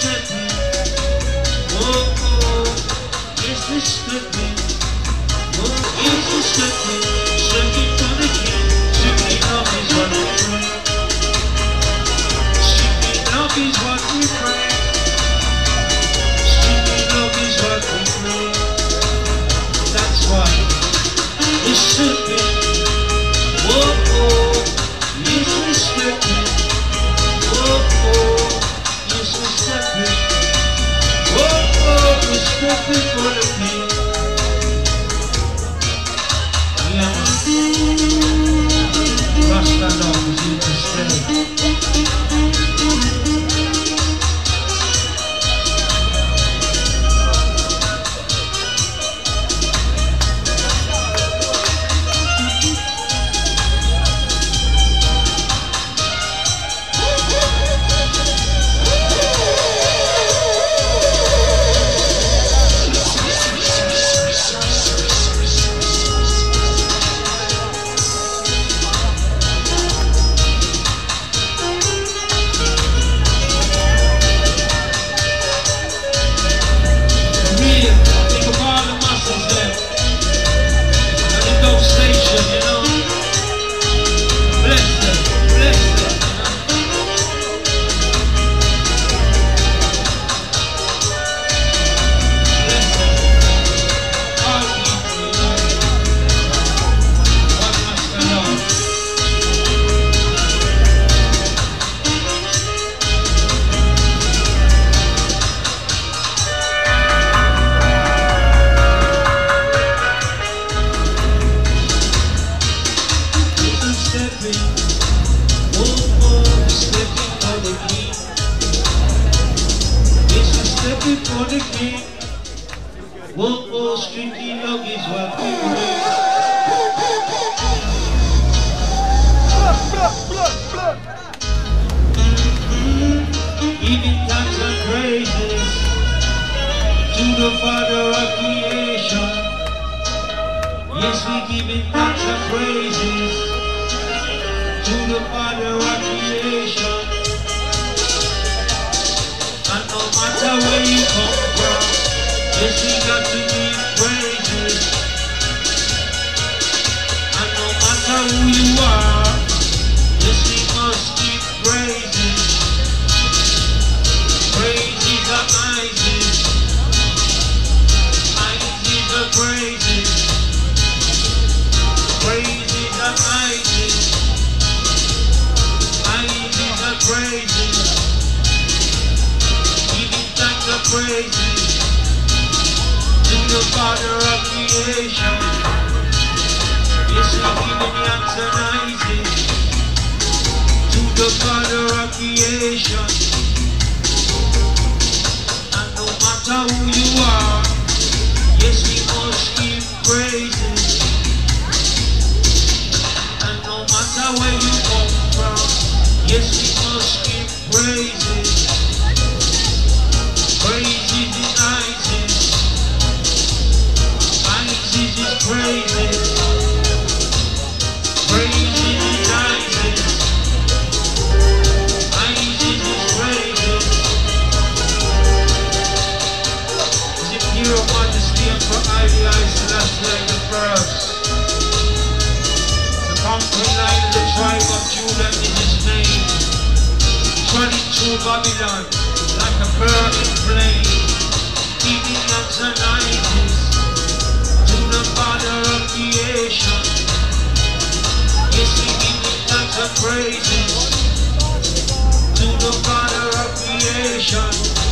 stepping. Oh, oh, yes, we're stepping. Oh, yes, we're stepping. Stepping for the king. Stepping up is what we pray. Stepping up is what we pray. Stepping up is what we pray. That's why we're stepping. Oh, oh, yes, we're stepping. Oh, oh, yes, we're stepping. Oh, oh, we're stepping for the king. Yeah, Rasta Dog is here to stay. For the king, one more streaky love is what we pray. Giving thanks and praises to the Father of creation. Yes, we giving thanks and praises to the Father of creation. And no matter where you come from, yes, we got to give praises. And no matter who you are, yes, we must give praises. Praises are Isis. Isis are praises. Praises are Isis. Isis are praises. Praises to the Father of creation. Yes, we're giving thanks and praises to the Father of creation. And no matter who you are, yes, we must give praises. And no matter where you come from, yes, we must give praises. Praises is Isis. Isis is praises. Praises is Isis. Isis is praises. Is it pure majesty and for idealized Celestial the first? The conquering lion of the tribe of Judah is his name. Trotting through Babylon like a burning flame, giving thanks and praises to the Father of creation. Yes, we give thanks and praises to the Father of creation.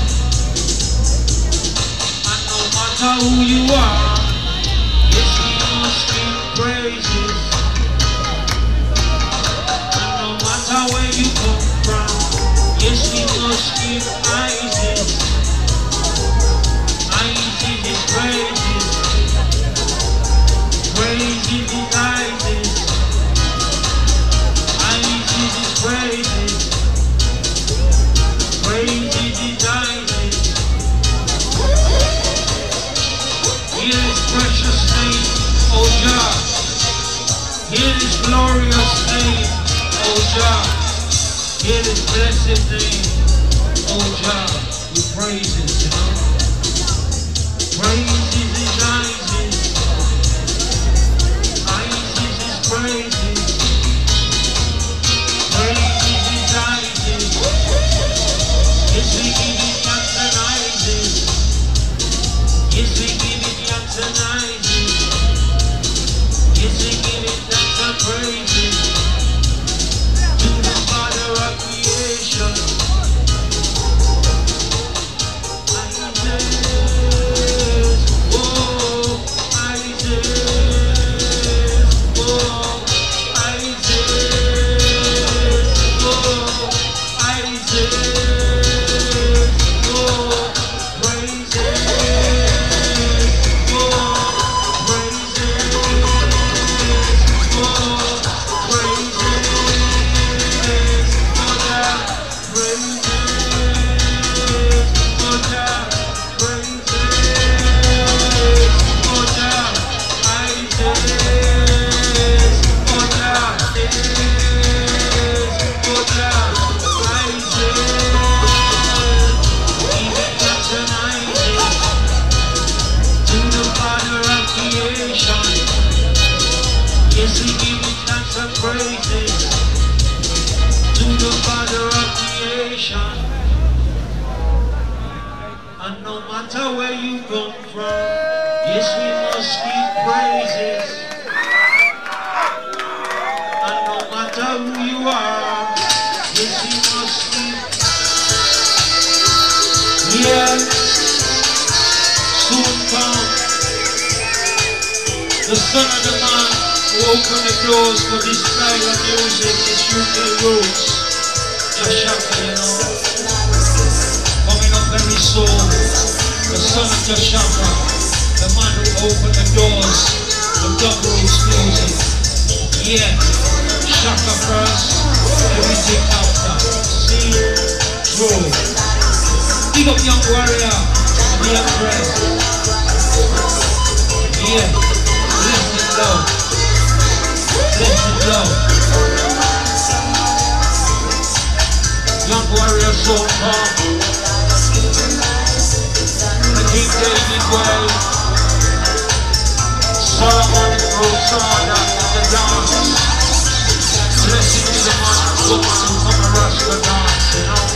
And no matter who you are, yes, we must give praises. And no matter where you come from, yes, we must give Isis. Isis is praises. Praises is Isis. Isis is praises. Praises is Isis. Hear his precious name, O Jah. Hear his glorious name, O Jah. Hear his blessed name, O Jah. with praises, you know. Praises is Isis. Isis is praises. Praises is Isis. Yes, we give it thanks and Isis. Yes, we give it thanks and Isis. Yes, we give it thanks and praises to the Father of creation. Yes, we give it thanks and praises to the Father of creation. And no matter where you come from, yes, we must give praises. And no matter who you are, yes, we must give. Yeah, soon come the Son of the Man who open the doors for this style of music, this UK roots. Jashaka, you know. Coming up very soon. The son of Jashaka, the man who opened the doors of dub roots music. Yeah. Shaka first, everything after. See? True. Big up Young Warrior, the Empress. Yeah. Listen low. Listen low. Young Warrior so calm. The King David way. Solomon Rosanna in the dance. Blessing to the man and woman who come and rush the dance, you know.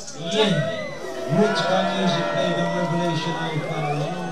Yeah, Roots Gun music played on Revelation Alpha, you know.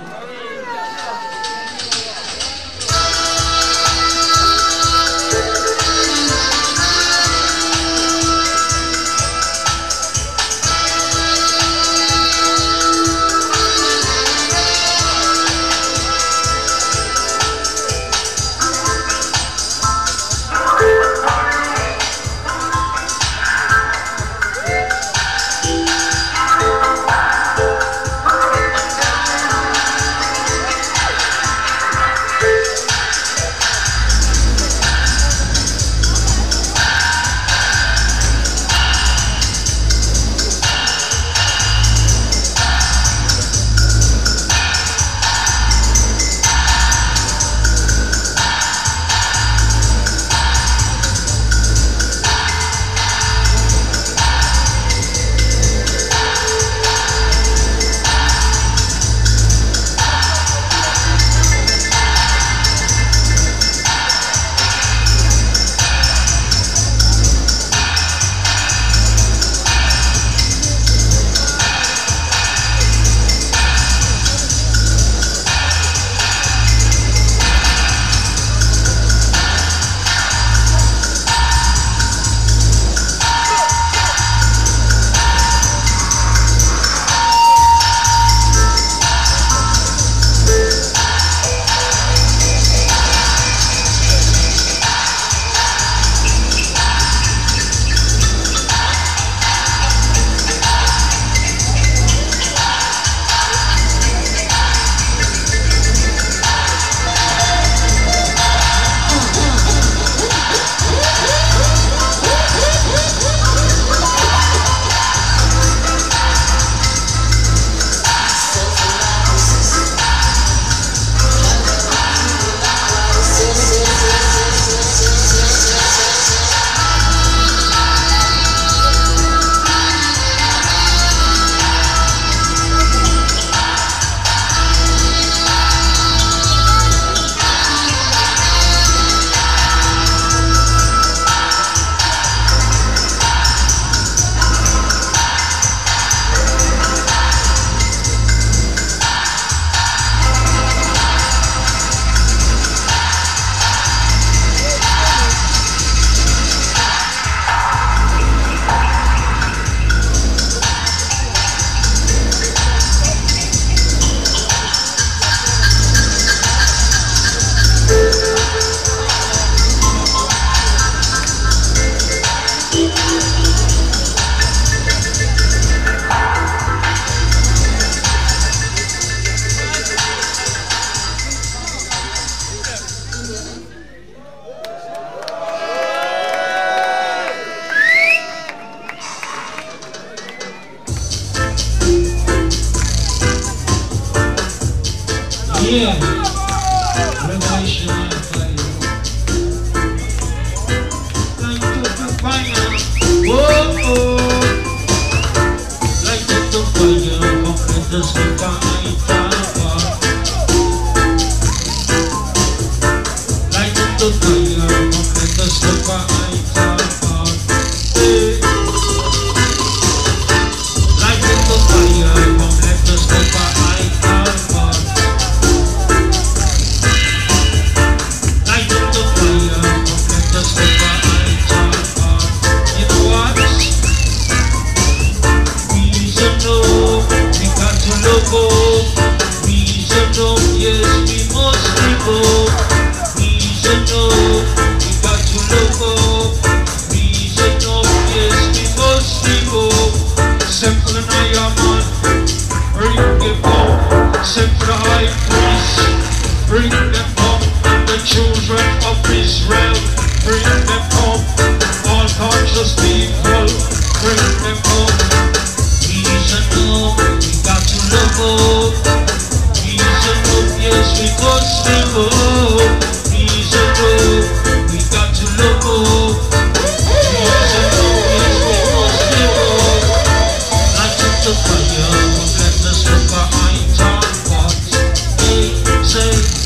Yeah, Revelation on fire. Like the fire, whoa, oh. Like the fire, complete the sky. Like the fire, complete the sky. Like the fire, complete the sky. Bring them home, the children of Israel. Bring them home, all conscious people. Bring them home. Peace and love, we got to love up. Peace and love, yes, we must live up. Peace and love, we got to love up. Peace and love, yes, we must live up. Light up the fire, let the smoke behind our hearts. They say.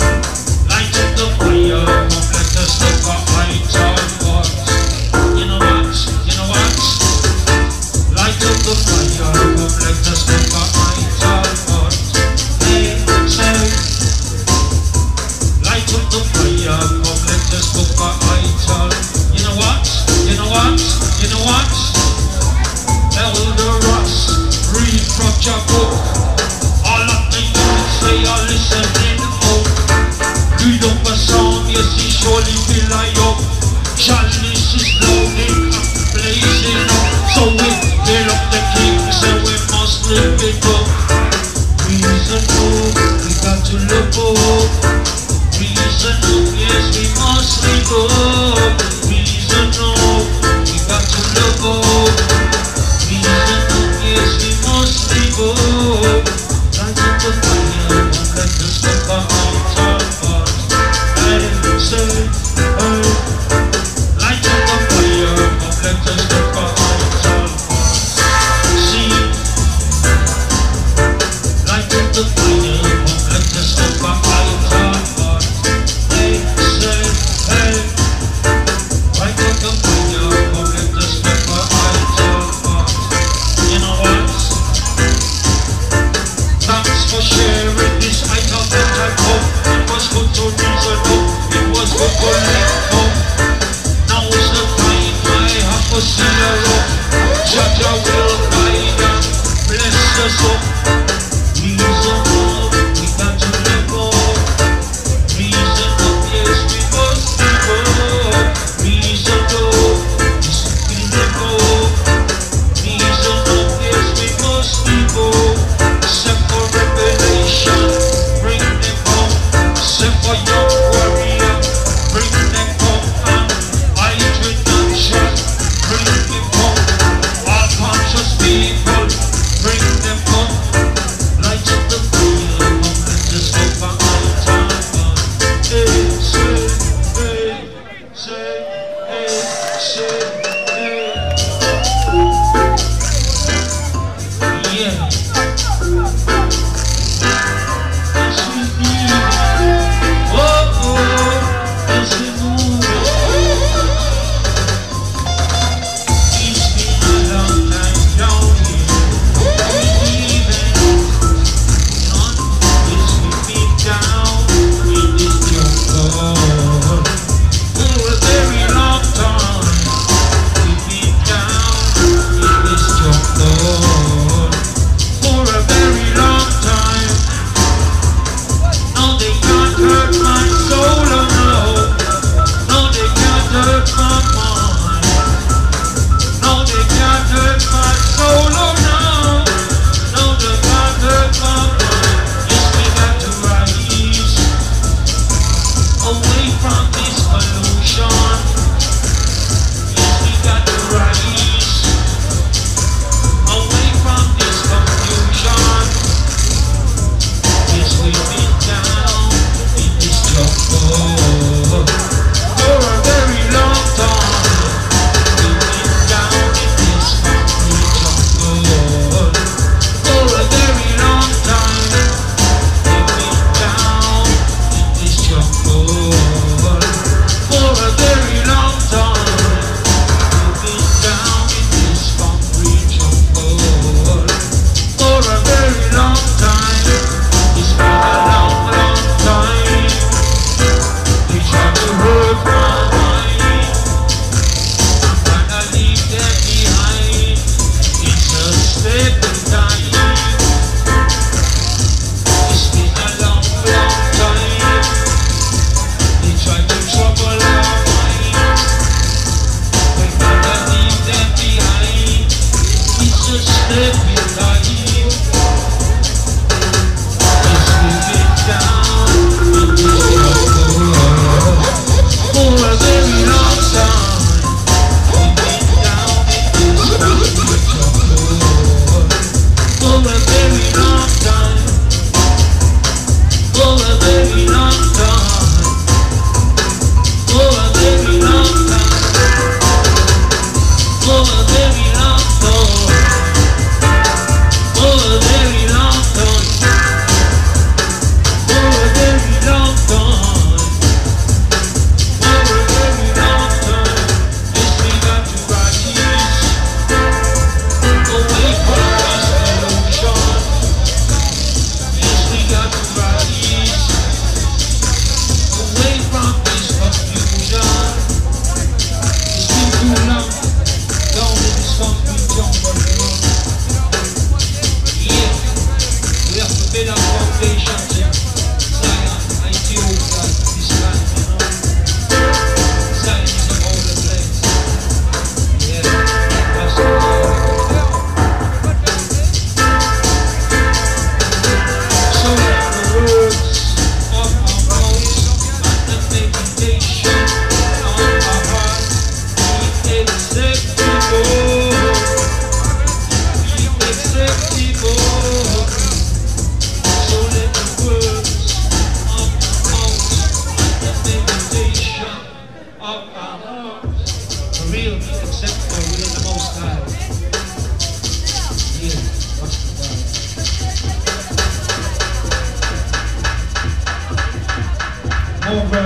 Light up the fire, let the smoke behind our hearts. You know just never idle, but they say, light up the fire, come let us go for idle. You know what? You know what? You know what? Elder Ross, read from your book. All of the youths they are listening. Oh, read up a song, yes, he surely will light up. Chalice is loaded, blazing up. So we fill up the king, so we must live it.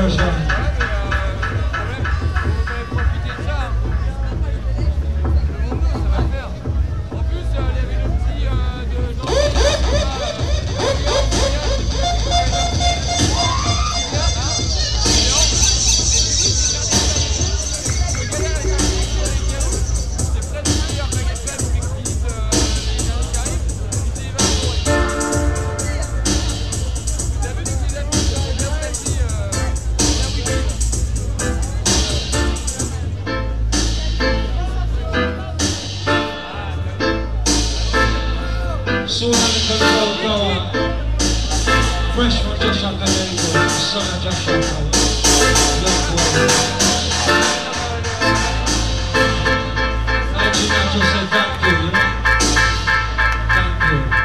version. Soon I'm going to go fresh from Josh Academico, the son of Josh Academico. Actually, I just said thank you, you know? Thank you.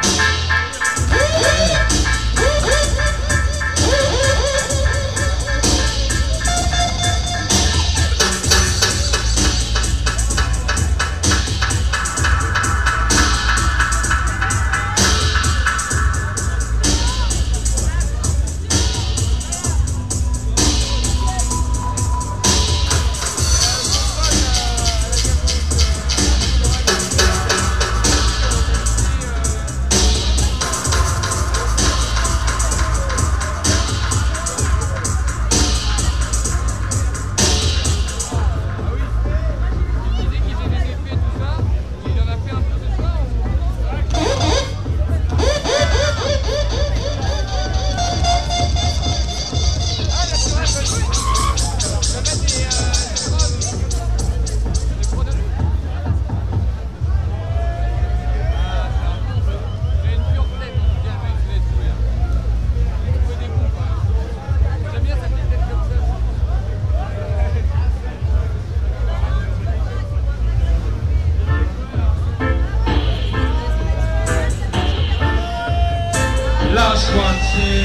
Last one,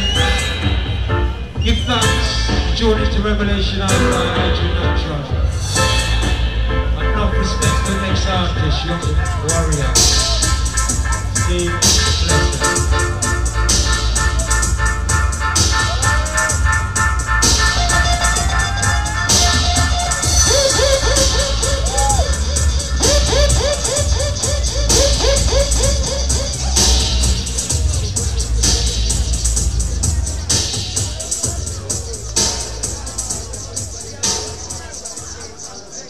say, give thanks, journey to revelation out by Adrian Natural. Enough respect to the next artist, young warrior. Steve Blessed.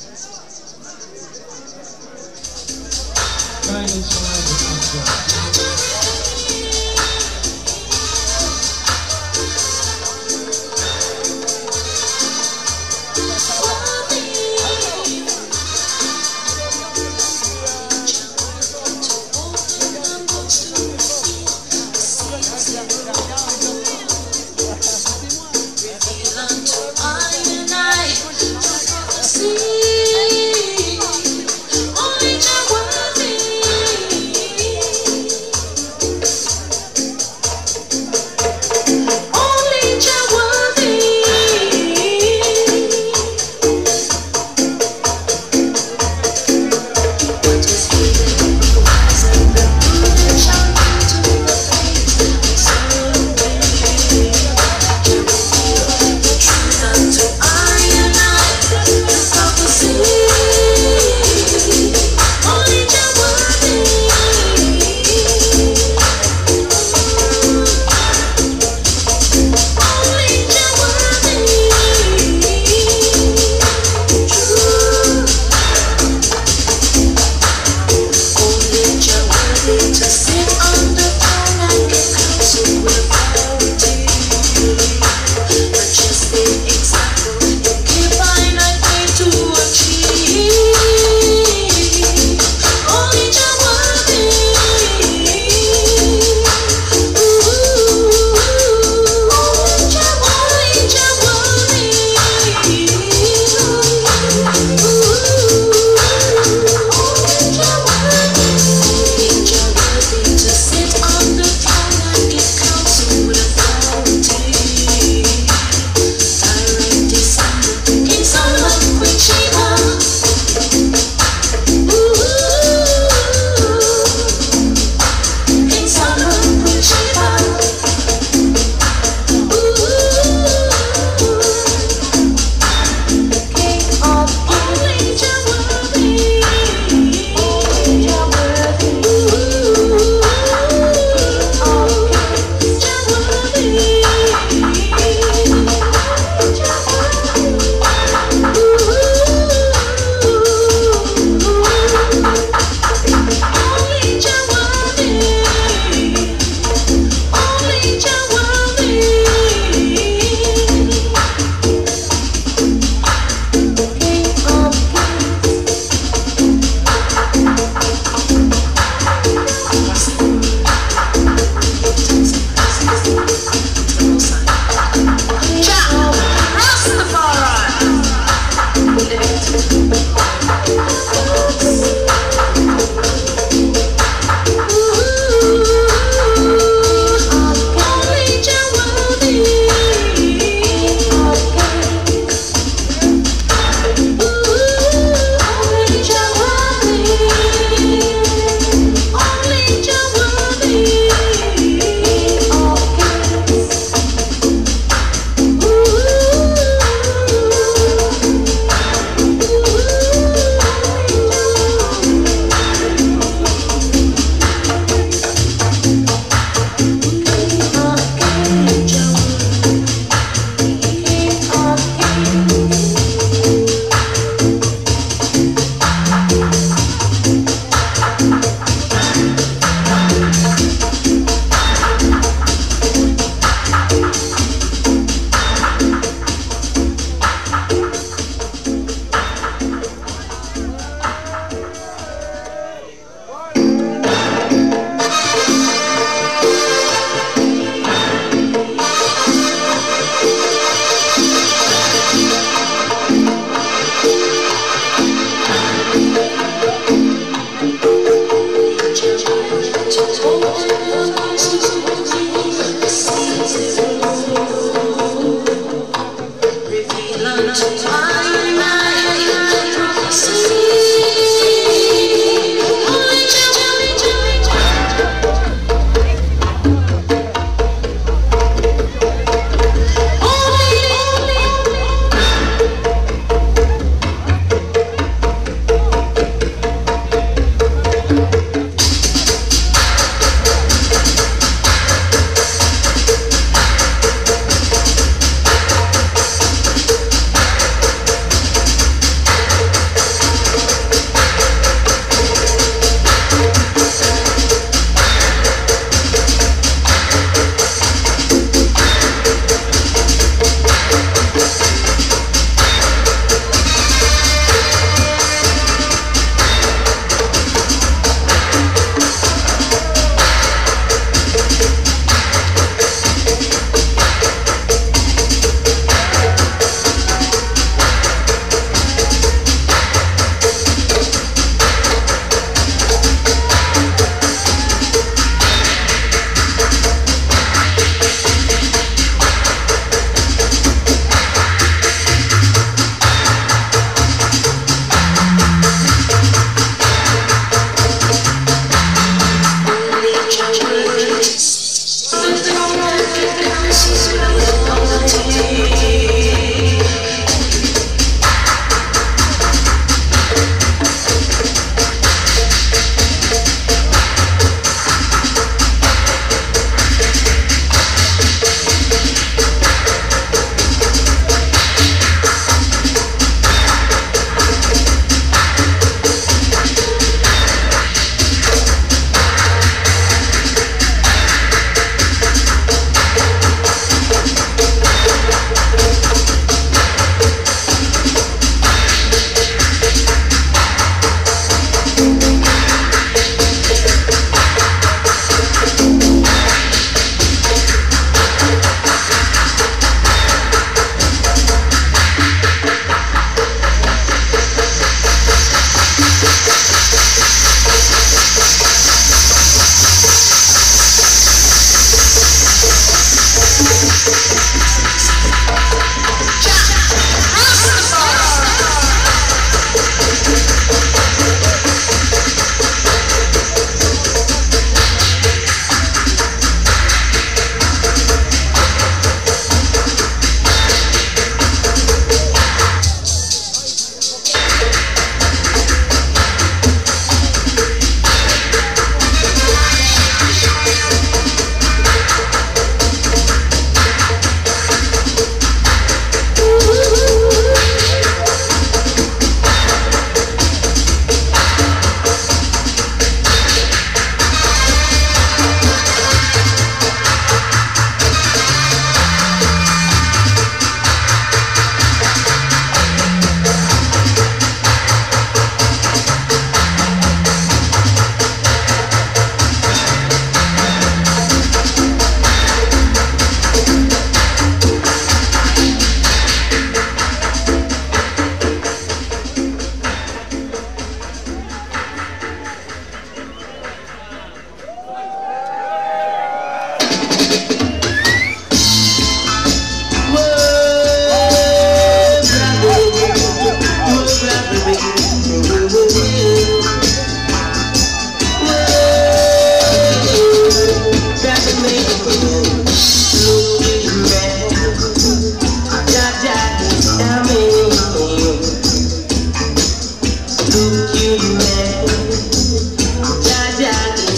Guidance from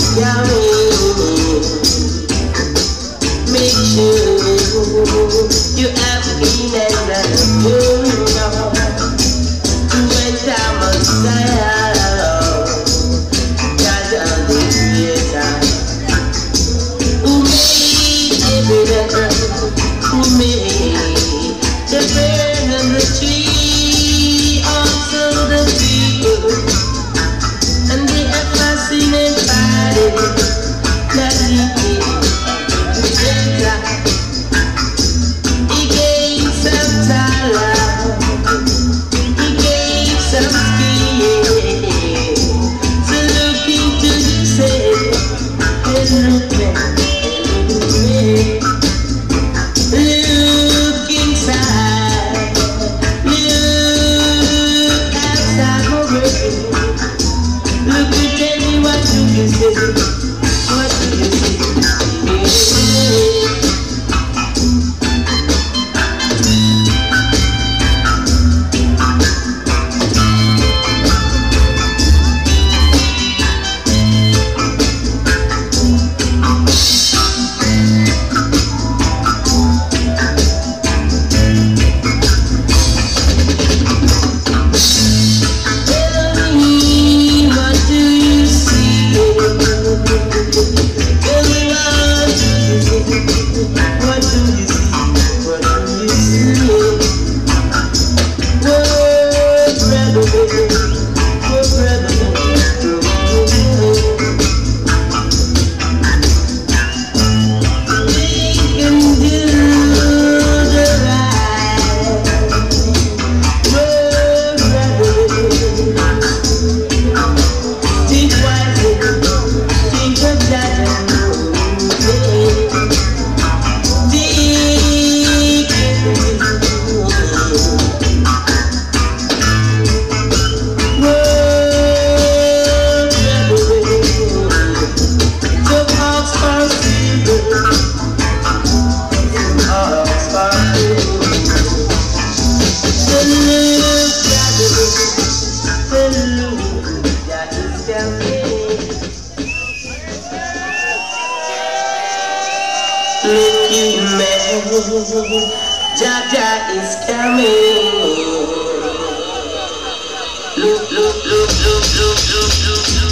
coming. Make sure you have been and going on to when time of sorrow. God on the creator who made every letter, who made the bird and the tree, also the people and the fascinating body that he gave. He gave some talent, he gave some skill. So look into yourself and look back, look inside, look outside my world. Look and tell me what do you say, what do you say? Jaja is coming. Look, look, look, look, look, look, look, look.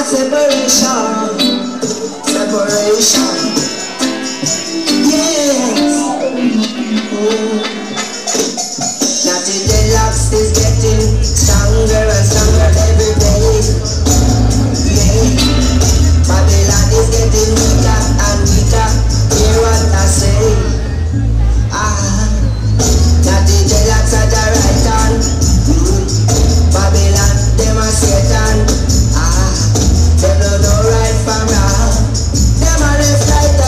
separation, separation. Yes. Now the locks is getting stronger and stronger every day. Yeah. Babylon is getting weaker and weaker. Hear what I say. Now the locks are the right hand. Babylon, them a Satan. Them don't know right from wrong. Them a left right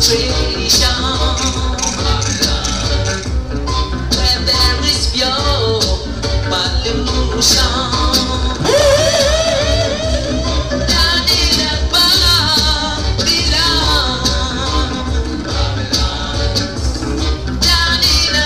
demonstration where there is pure pollution. Down in the Babylon, down in the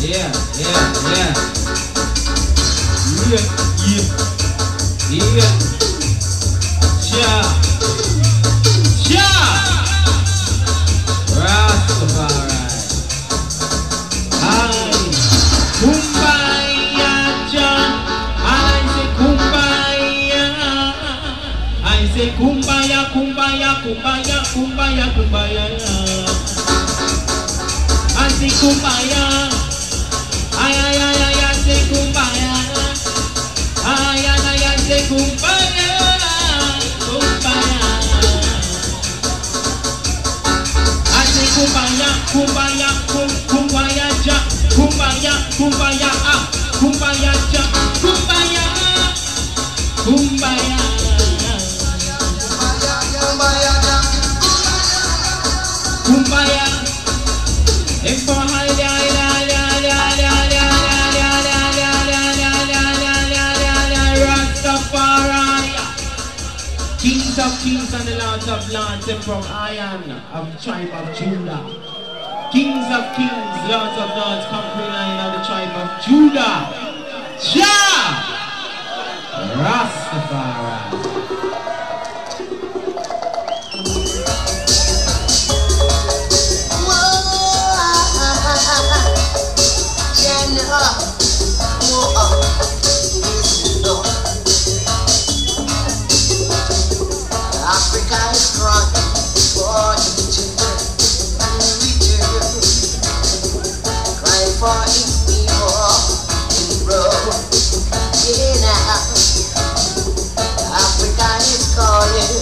Yeah, yeah, yeah. Yeah, yeah, yeah. Yeah. Yeah. Rastafari. Aye. Kumbaya, Jah. I say kumbaya. I say kumbaya, kumbaya, kumbaya, kumbaya, kumbaya. I say kumbaya. Ay, ay, ay, ay, I say kumbaya. Ay, ay, ay, I say kumbaya. Kumbaya. I say kumbaya, kumbaya, kumbaya, ja, kumbaya, kumbaya, ah, kumbaya, ja, kumbaya, kumbaya. Kumbaya. And for Kings of kings and the lords of lords, and from Iron of the tribe of Judah. Kings of kings, lords of lords, conquering Lion of the tribe of Judah. Jah! Rastafari. Africa is crying for its children to return, crying for its people in Rome. Yeah, now Africa is calling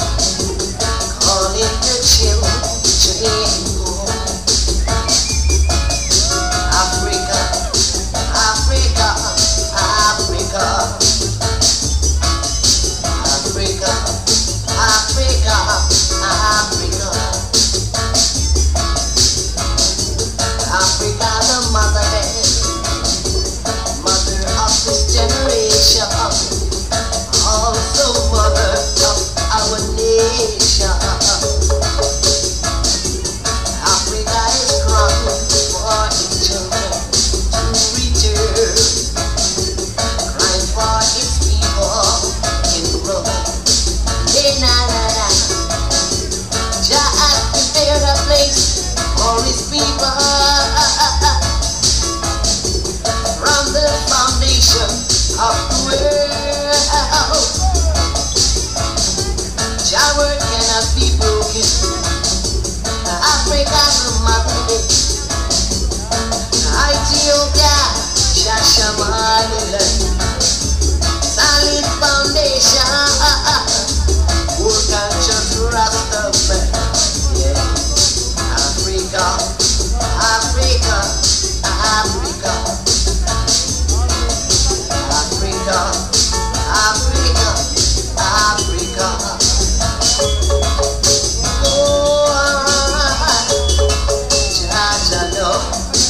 the children home. Africa, Africa, Africa. Africa, Africa, Africa, Africa, the motherland, mother of this generation, also mother of our nation. Africa is crying for its children to return, crying for its people in Rome. Jah has prepared a place for his people from the foundation of the world. Jah word cannot be broken. Africa, the motherland. Ethiopia, Shashamaliland. Solid foundation. Work and just Rastafari. Yeah. Africa, Africa, Africa, Africa, Africa, Africa. Oh, Jah know.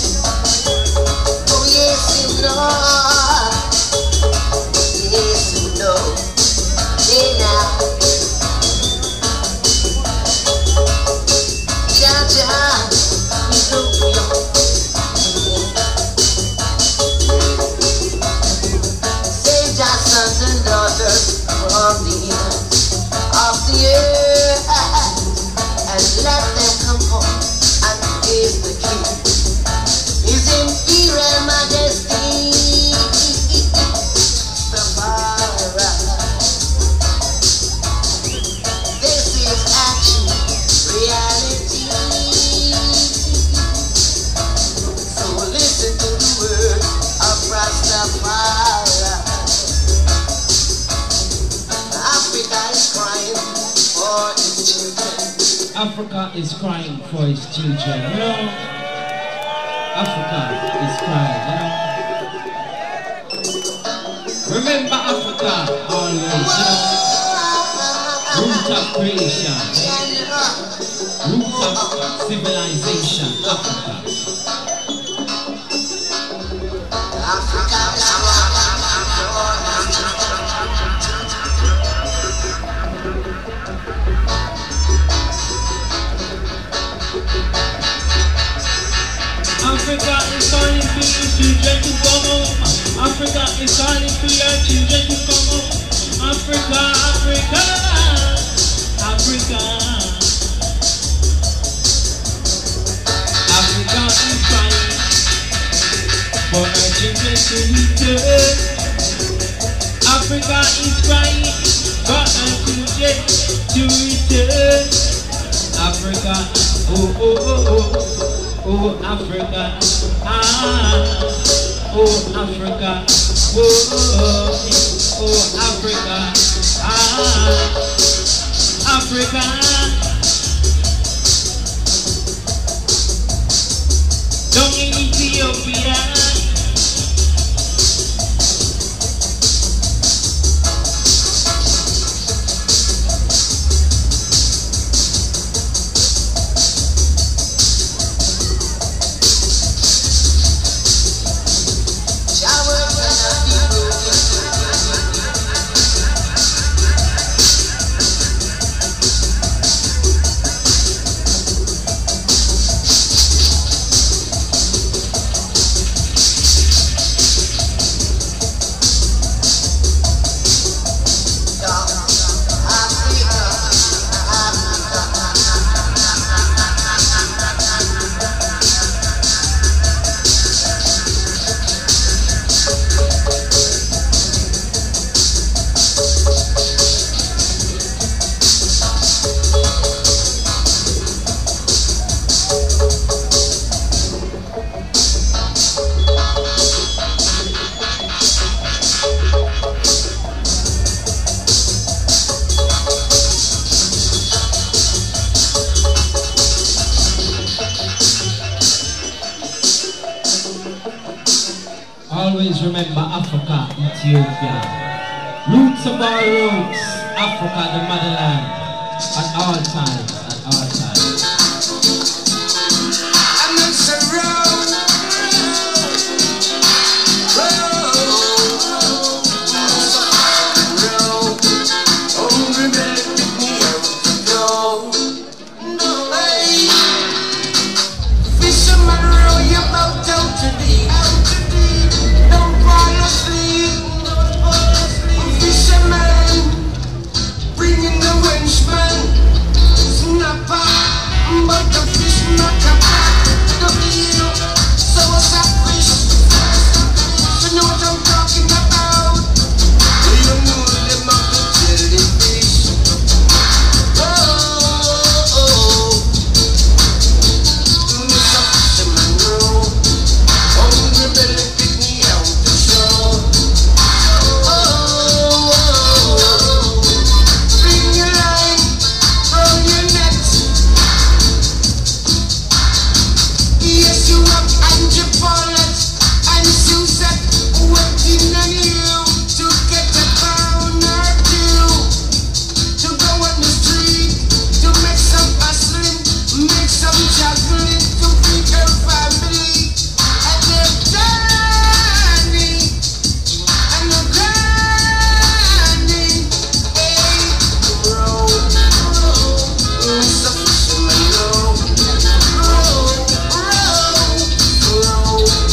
Oh yes, you know. Yes, you know. Yeah, now. Save your sons and daughters from the ends of the earth, and let them come home and praise the King, His Imperial Majesty, the Pharaoh. This is actually reality. Listen to the word of Rastafari. Africa is crying for its children. Africa is crying for its children. You know? Africa is crying, you know? Remember Africa always, you know? Root of creation. Root of civilization. Africa. Africa is calling for your children to come home. Africa is calling for your children to come home. Africa, Africa, Africa. Africa is crying for her children to return. Africa is crying for her children to return. Africa, oh, oh, oh, oh, oh, Africa, ah, oh, Africa, oh, oh, oh, Africa, ah, Africa. Down in Ethiopia, always remember Africa, Ethiopia. Roots of our roots, Africa, the motherland, at all times, at all times. I'm not so wrong. Fisherman row your boat out to deep. Don't fall asleep. Fisherman, bringing the wenchman. Snapper, but the fish not come back. The deal, so what's that fish? You know what I'm talking about? Do you know them up to jellyfish? Oh, oh, Mr. Fisherman row, hungry belly pick me out the shore. Oh, bring your line, roll your net. Yes, you have Angie Paulette and Suzette waiting on you to get a pound or two, to go on the street, to make some hustling, make some juggling, to feed her family. And they're grinding, and they're grinding. Hey, row, Mr. Fisherman, row, row, row, row.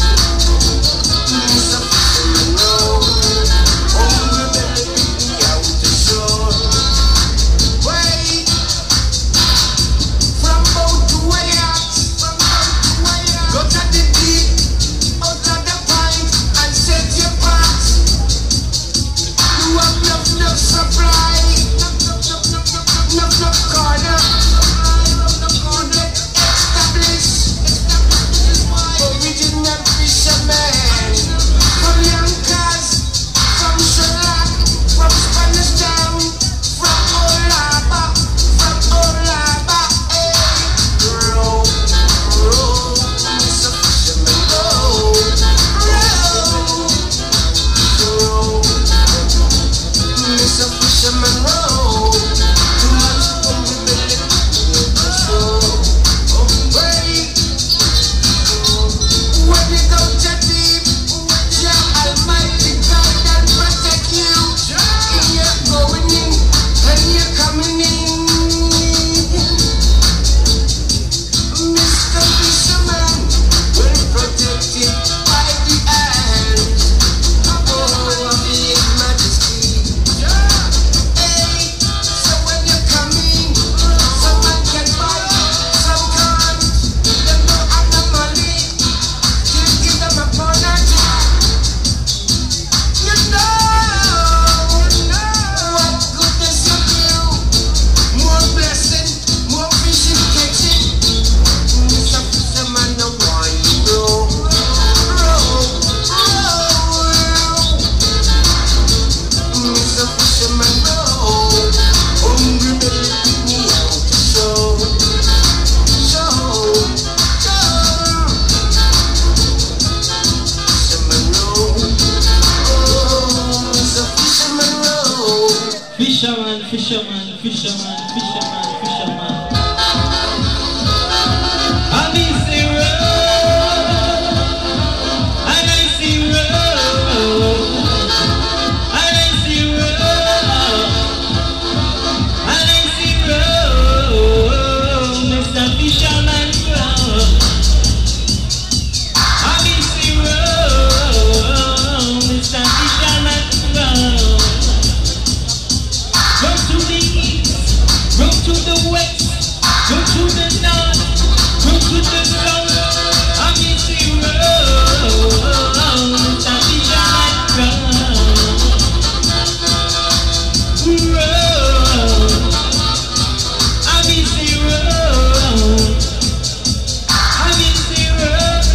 Fisherman, fisherman, fisherman, fisherman. I see road, and I see road, and I see road, and I see road, Mr. Fisherman road. I see road, Mr. Fisherman road. Go to the east, go to the west, go to the north, go to the south. I miss you, road, Mr. Fisherman road. I miss you, road. I miss you, road.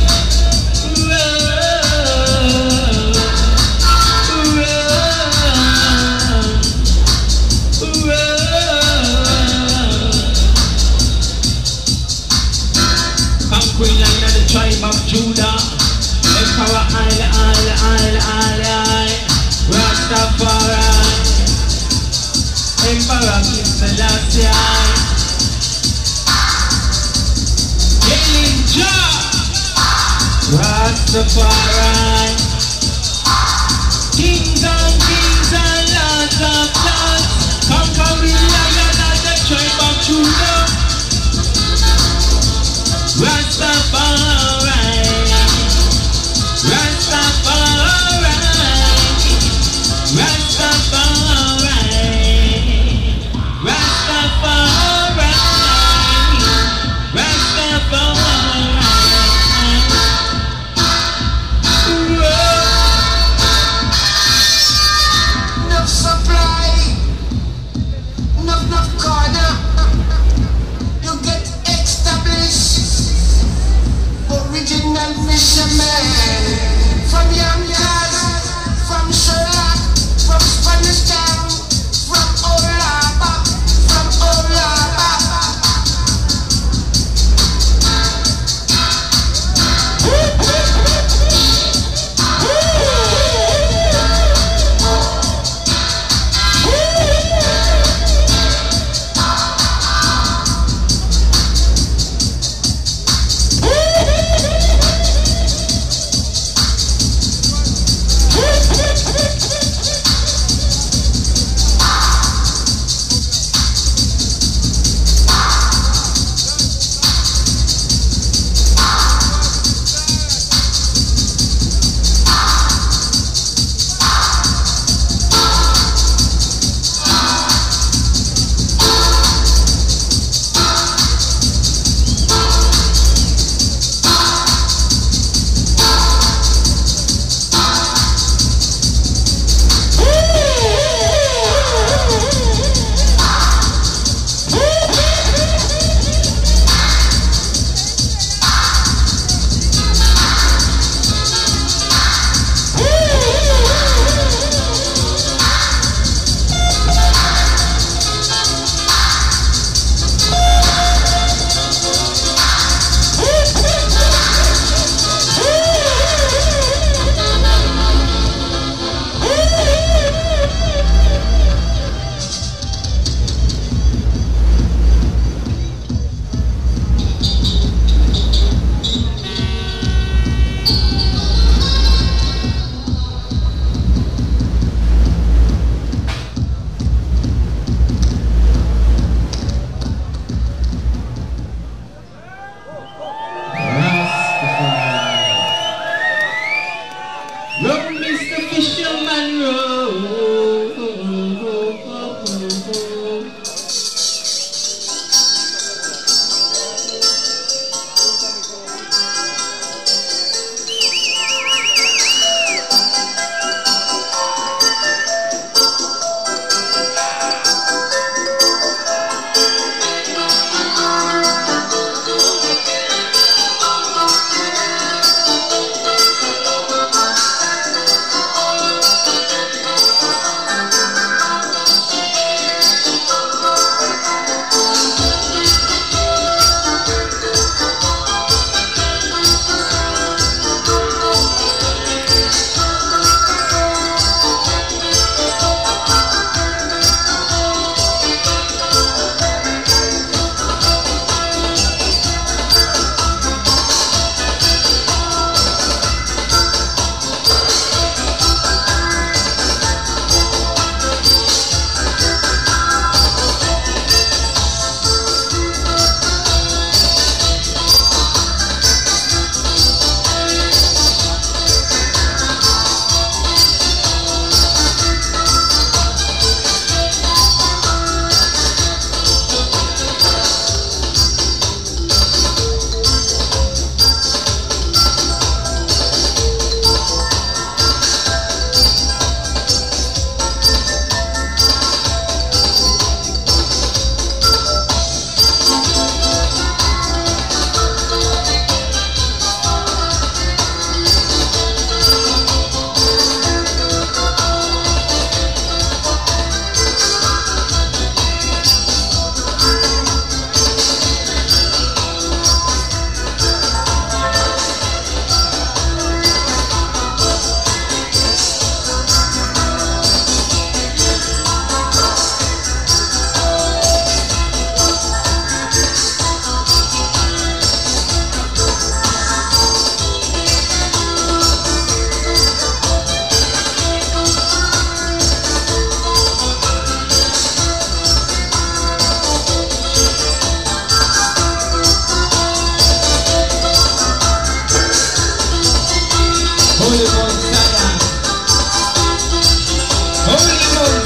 Conquering land of the tribe of Judah. Emperor I, Rastafari. Emperor King Selassie. Hailing Jah, Rastafari. Kings and lords of lords. Conquering land of the tribe of Judah. Rastafari, Rastafari, Rastafari, Rastafari, Rastafari. Enough supply, enough corner. You get established.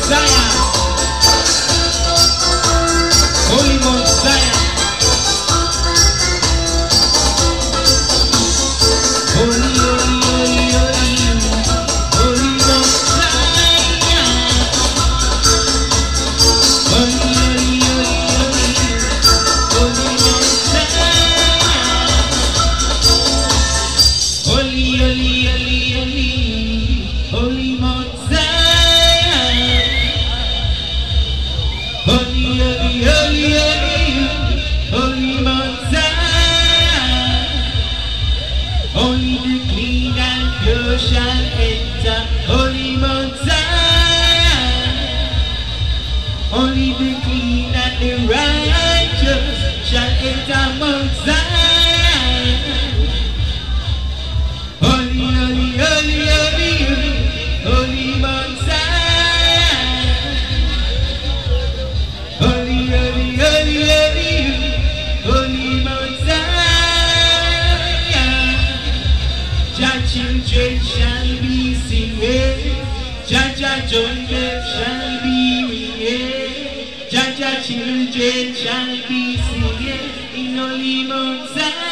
Zion. Holy Mount Zion. Holy, holy, holy, holy. Holy Mount Zion. Holy, holy, holy, holy. Holy Mount Zion. Holy, holy, holy, holy. Holy Mount Zion. Holy, holy, holy, holy. Holy Mount Zion. Only the clean and pure shall enter Holy Mount Zion. Only the clean and the righteous shall enter Mount Zion. Holy, holy, holy, holy, holy Mount Zion. Holy, holy, holy, holy, holy Mount Zion. Jah children shall be singing, Jah children shall be ringing, Jah children shall be singing in Holy Mount Zion.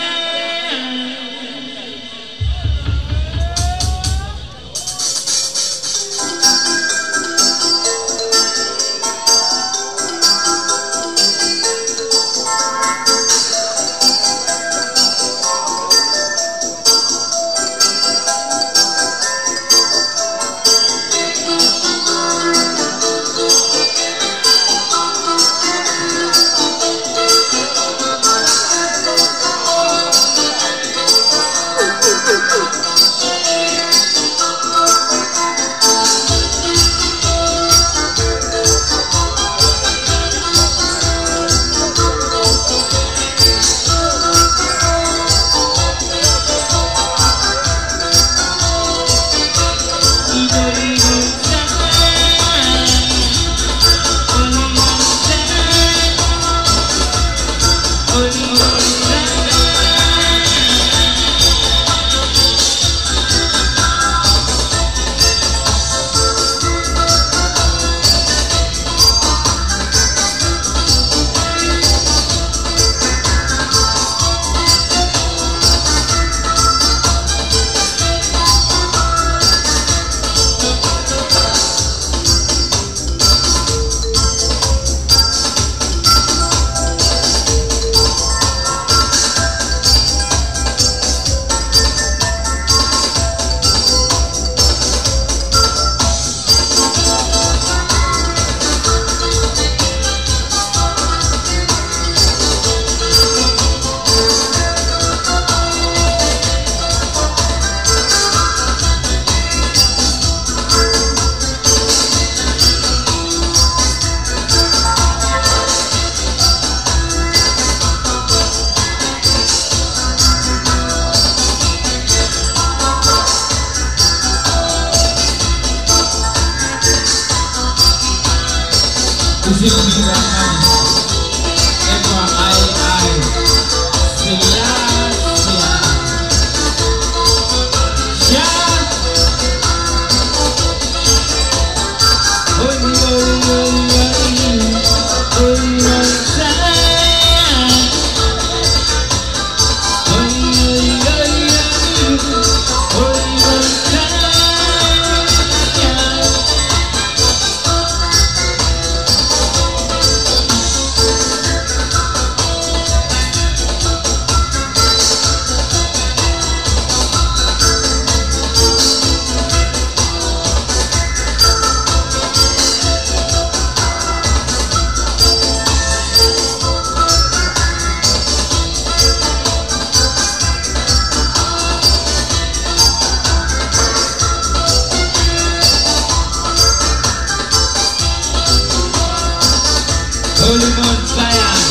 Holy Mount Zion.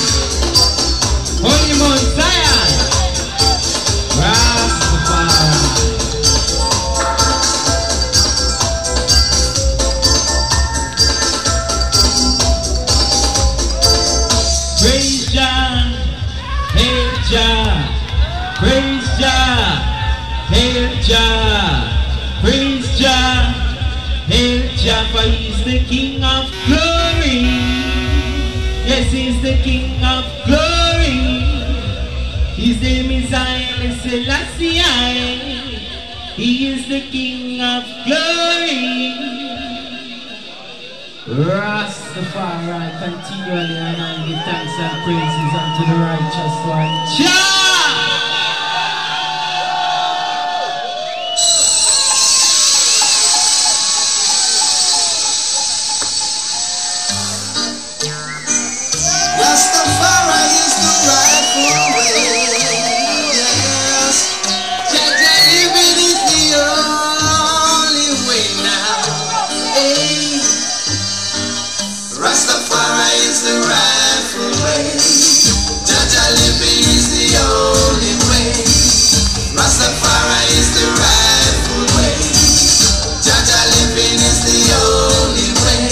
Holy Mount Zion. Rastafari. Praise Jah, hail Jah, praise Jah, hail Jah, praise Jah, hail Jah for His is the King of glory. Yes, he's the King of glory. His name is Haile Selassie. He is the King of glory. Rastafari continually, and I give thanks and praises unto the righteous one. Jah! Rastafari is the rightful way. Yes, Jaja living is the only way now. Hey. Rastafari is the rightful way. Jaja living is the only way. Rastafari is the rightful way. Jaja living is the only way.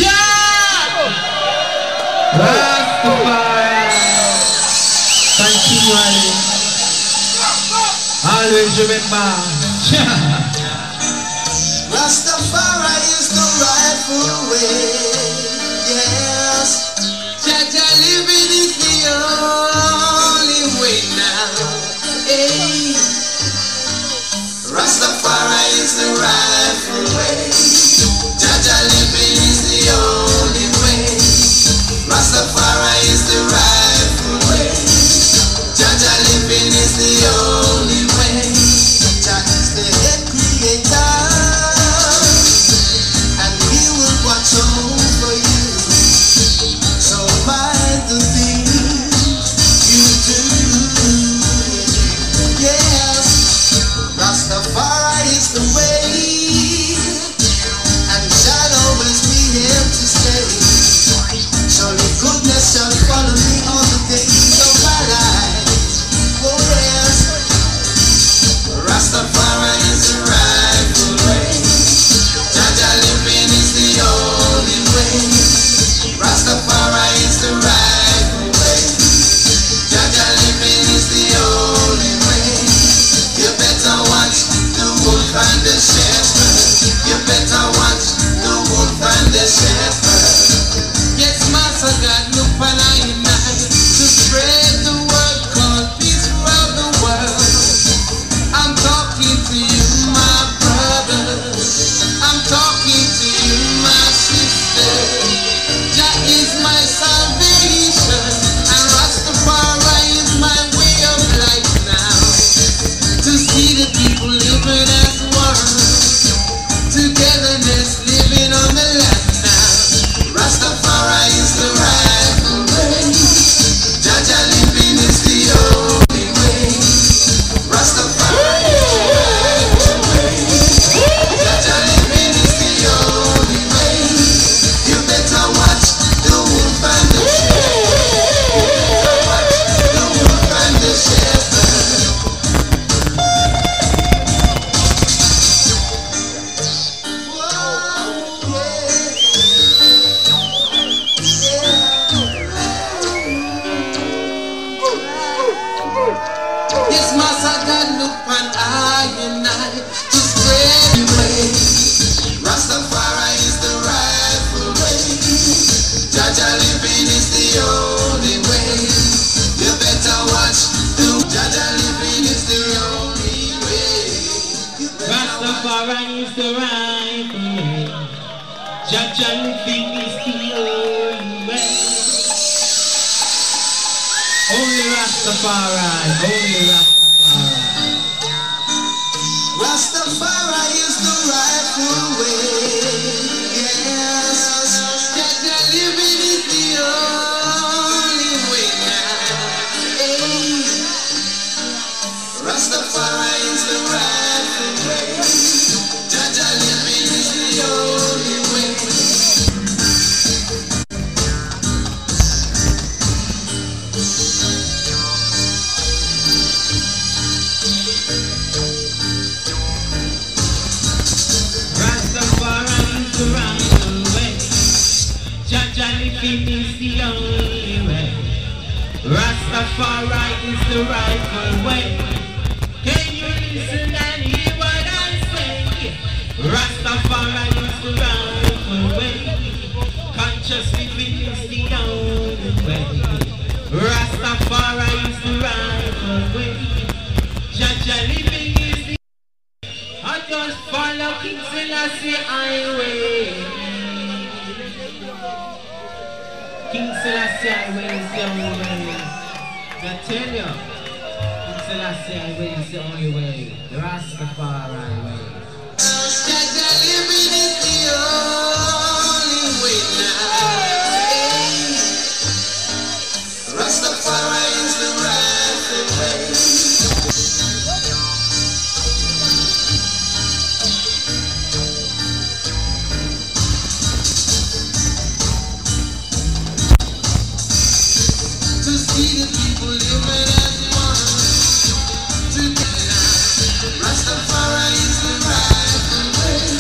Rastafari continually. Always remember. Rastafari is the rightful way. Yes, Jaja living is the only way now. Hey. Rastafari is the rightful way. Jaja living is the only way. Rastafari is the rightful way. Jaja living is the only way. Jah is the head creator, and he will watch over you. So mind the things you do. Yes, Rastafari is the way, and shall always be here to stay. Surely goodness shall follow me all the days of my life. Oh yes, Rastafari is the rightful way. Jaja living is the only way. Rastafari is the rightful way. Jaja living is the only way. You better watch the wolf and the shepherd. You better watch the wolf and the shepherd. Yes, Master God, look for I to spread the word called peace throughout the world. I'm talking to you, my brother. I'm talking to you, my sister. Jah is my salvation, and Rastafari is my way of life now. To see the people living as one, togetherness living on the land now. Rastafari is the rightful way. Jaja living is the only way. Rastafari is the rightful way. Jaja living is the only way. You better watch the wolf and the shepherd. You better watch the wolf and the shepherd. Whoa, yes, Master God, look on I and I to spread the way. Rastafari is the rightful way. Jaja living is the only way. You better watch the Jaja living is the only way. Rastafari is the rightful way. Jaja living is the only way. Only Rastafari, only Rastafari. Rastafari is the rightful way. Yes, Jaja living is the only way now. Hey. Rastafari is the rightful way. Jaja living is the only way. Living is the only way. Rastafari is the rightful way. Can you listen and hear what I say? Rastafari is the rightful way. Conscious living is the only way. Rastafari is the right way. Jaja living is the. I just follow King Selassie highway. King Selassie highway is the only way. I tell you, King Selassie highway is the only way. Rastafari way. Jaja living is the only way now. Rastafari is the right way. To see the people living as one together. Rastafari is the right way.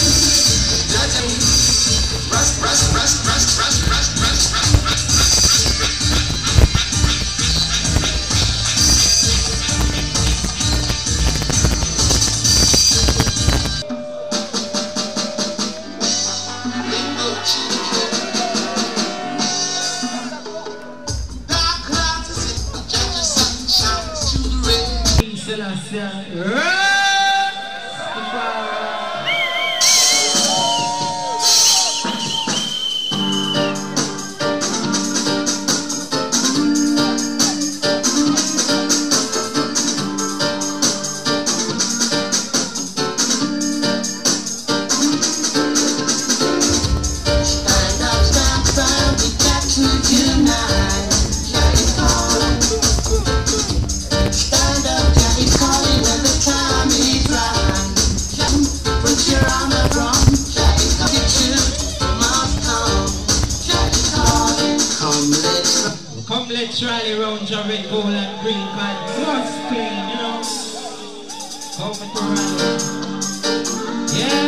Rally round your red, gold and green pants. What's clean, you know? Come to rally. Yeah.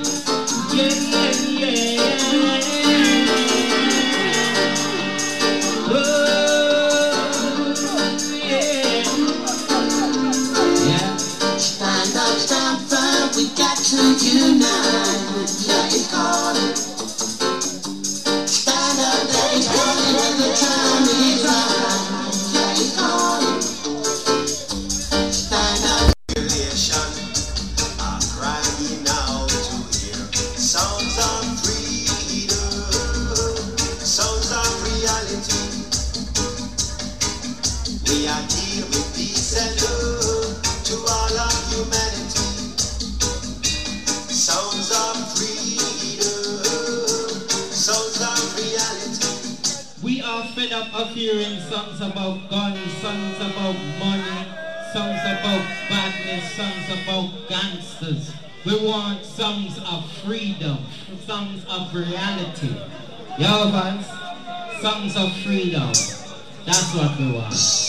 Oh, yeah. Stand up, stand firm, we got to unite. Yeah, it's calling. Stand up, there is calling when the time is right. Of hearing songs about guns, songs about money, songs about badness, songs about gangsters. We want songs of freedom, songs of reality. Yo, fans, songs of freedom. That's what we want.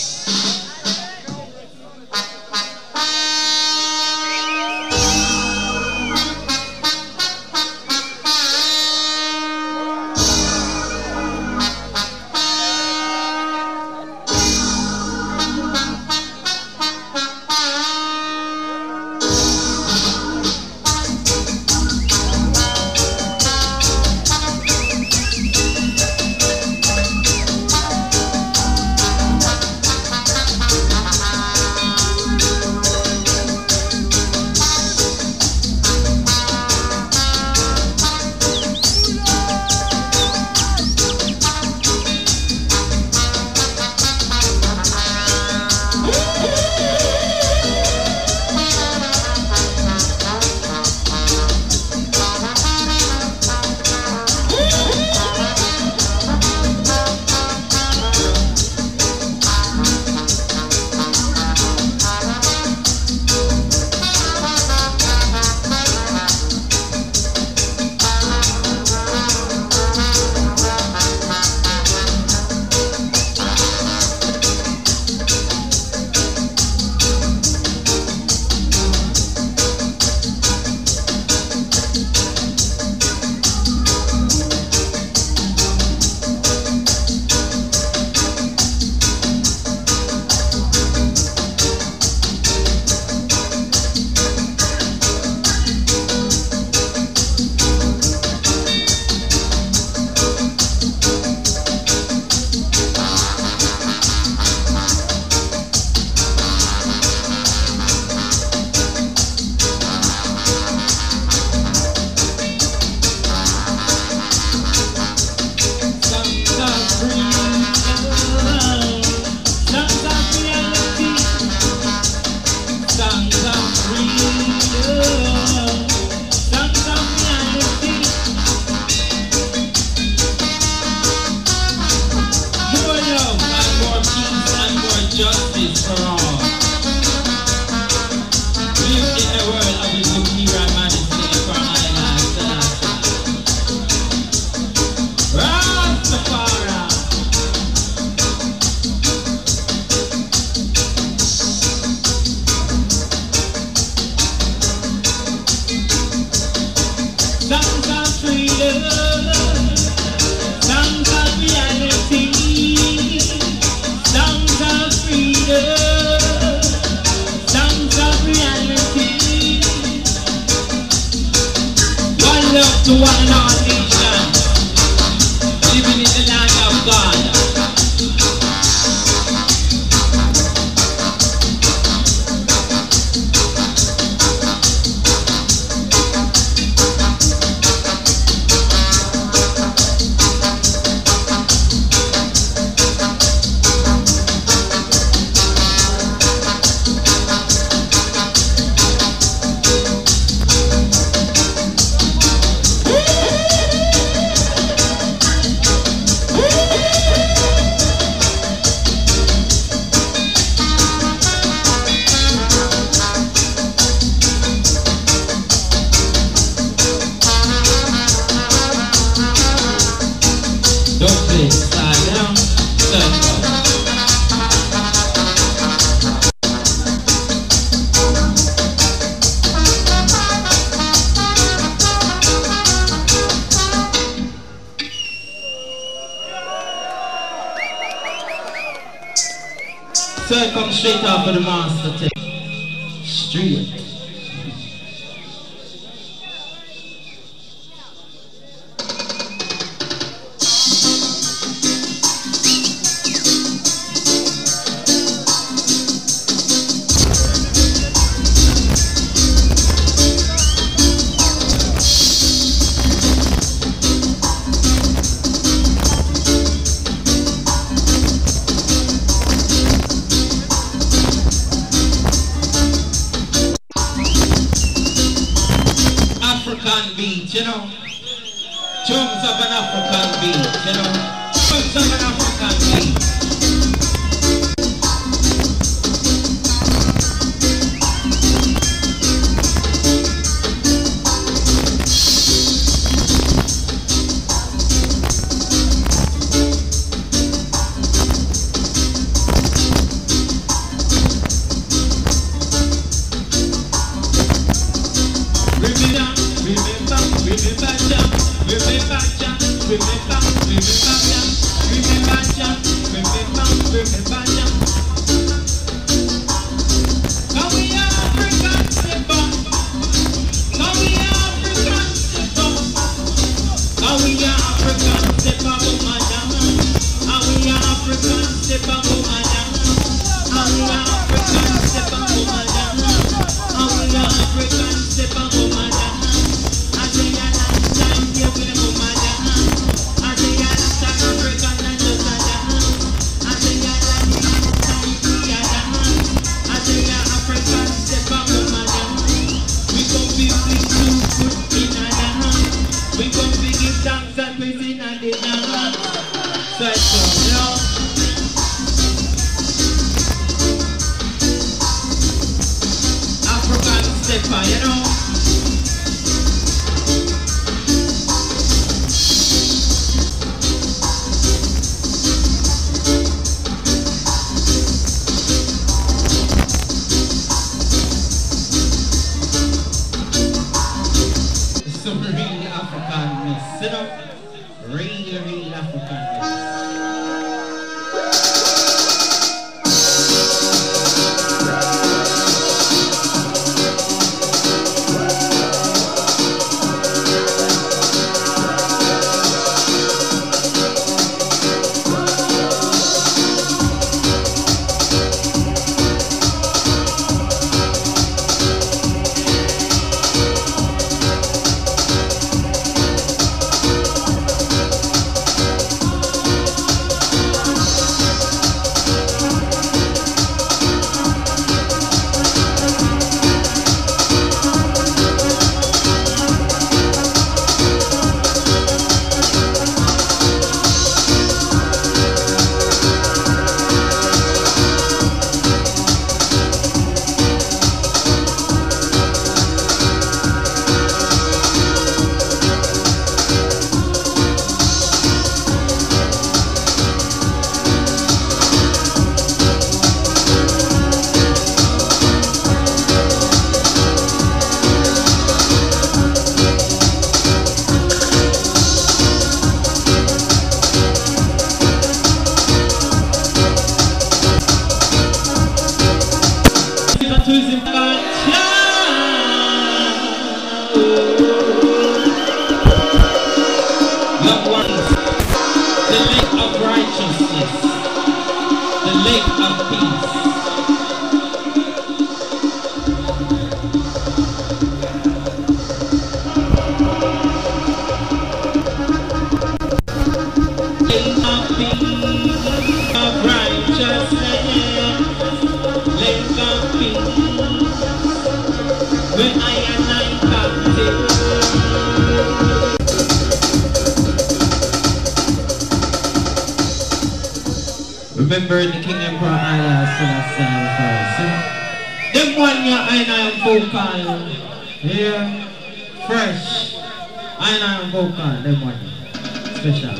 love to one and all nation, living in the land of God. So it comes straight off of the master tape. Straight. African beat, you know. Drums of an African beat, you know. Drums of an African beat. when I am captive. Remember the King Emperor Haile Selassie first. Them one ya I am vocal. Yeah. Fresh. I am vocal. Them one. Special.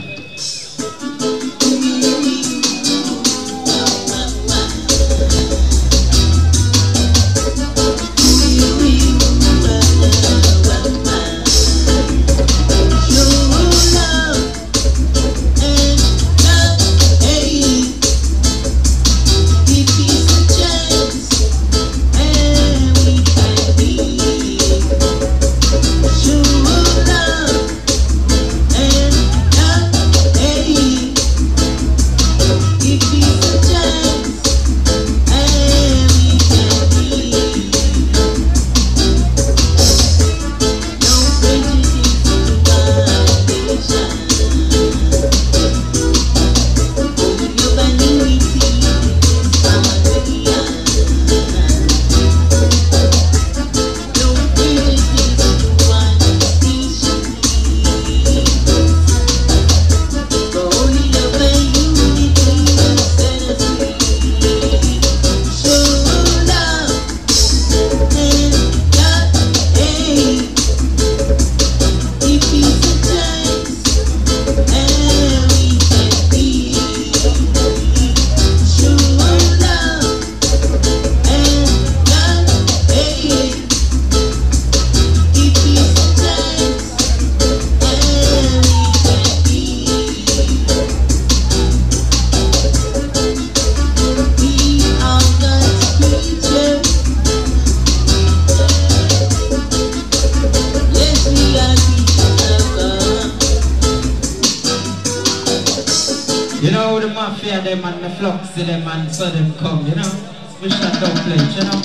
You know the mafia them and the flux to them and so them come, you know. Special dumplings, you know.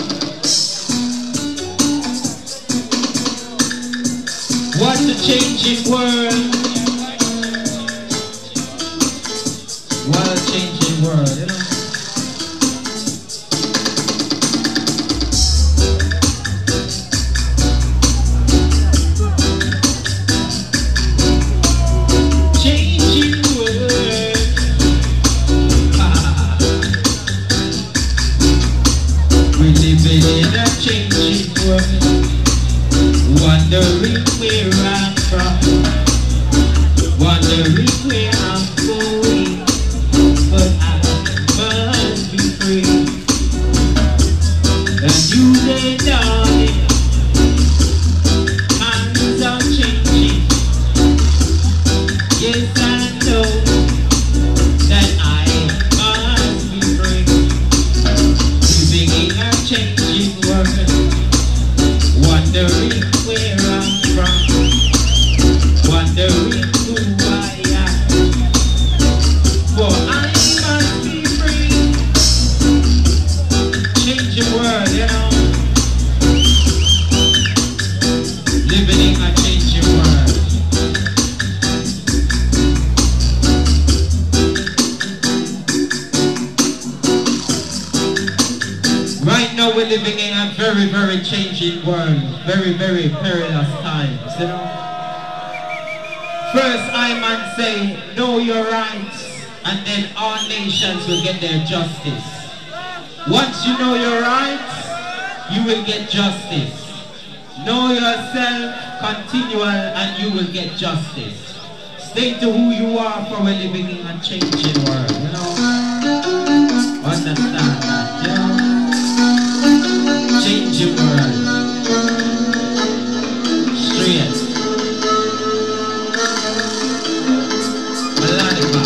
What a changing world. What a changing world, you know. Wondering where I'm from, wondering where I'm going, but I must be free. And you there, darling, times are changing. Yes, I know that I must be free. Living in a changing world, wondering where I'm from, wondering who I am, for I must be free. Change the world, you know. Living in a changing world. Right now we're living in a very, very changing world. Very, very perilous times, you know. First I man say, know your rights, and then all nations will get their justice. Once you know your rights, you will get justice. Know yourself, continual, and you will get justice. Stay to who you are, for we're living in a changing world, you know. Understand that, you know. Change your world. Straight. Melodica.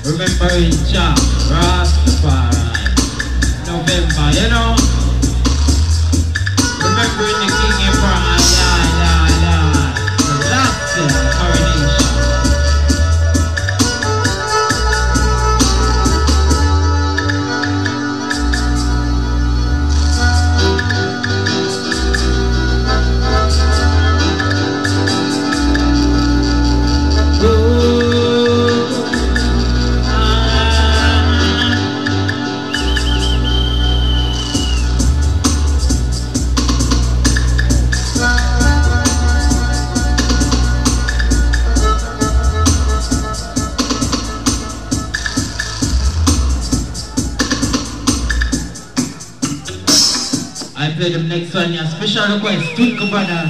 Remembering Jah Rastafari. November, you know. Remembering the King Emperor, the last coronation. I play the next one, yeah. Special request, Twinkle Brother,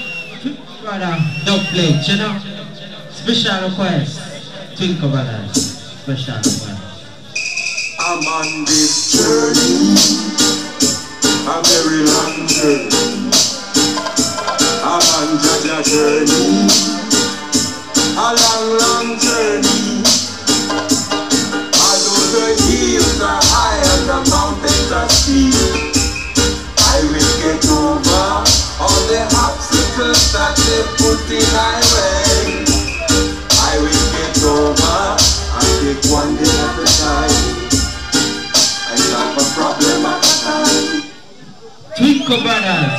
Dub Plate, you know? Special request, Twinkle Brothers, special request. I'm on this journey, a very long journey. I'm on Jaja journey, a long, long journey. Although the hills are high and the mountains are steep, I will get over all the obstacles that they put in my way. I will get over and take one day at a time. I have a problem at a time. Twinkle Brothers,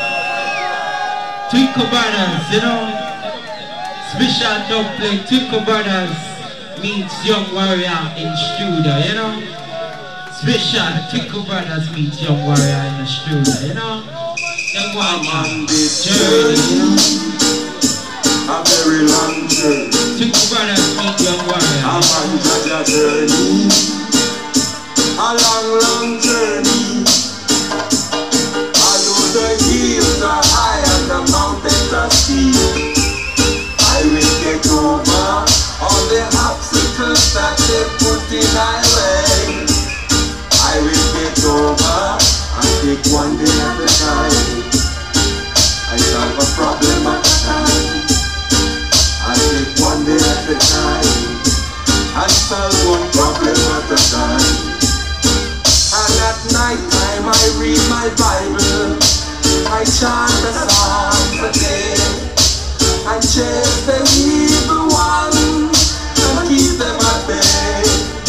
you know? Special Dub Plate, Twinkle Brothers meets Young Warrior in studio, you know? Special Twinkle Brothers meet Young Warrior in the studio, you know? Young I'm Warrior, on this journey, you know? a very long journey. Twinkle Brothers meet Young Warrior. I'm on Jaja journey, a long, long journey. Although the hills are high and the mountains are steep, I will get over all the obstacles that they put in my way. I will get over and take one day at a time. I solve a problem at a time. I take one day at a time. I solve one problem at a time. And at night time I read my Bible. I chant the psalms a day. I chase the evil one and keep them at bay.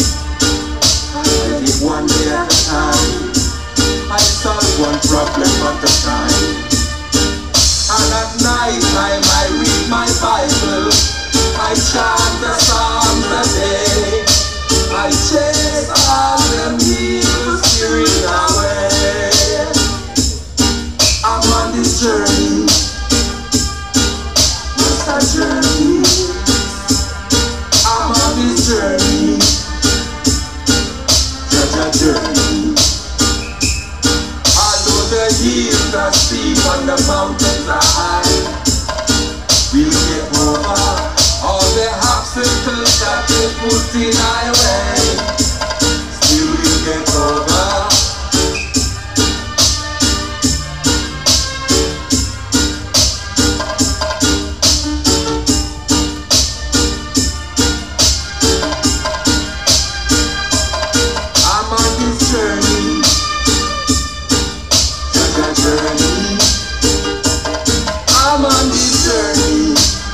I take one day at a time. I solve one problem at a time. And at night time I read my Bible. I chant the psalms a day. I chase all them evil spirits away. I'm on this journey, just a journey. I'm on this journey, just a journey. Although the hills are steep and the mountains are high, we'll get over all the obstacles that they put in our way. Still we'll get over. I'm on this journey, just a journey. I'm on this journey,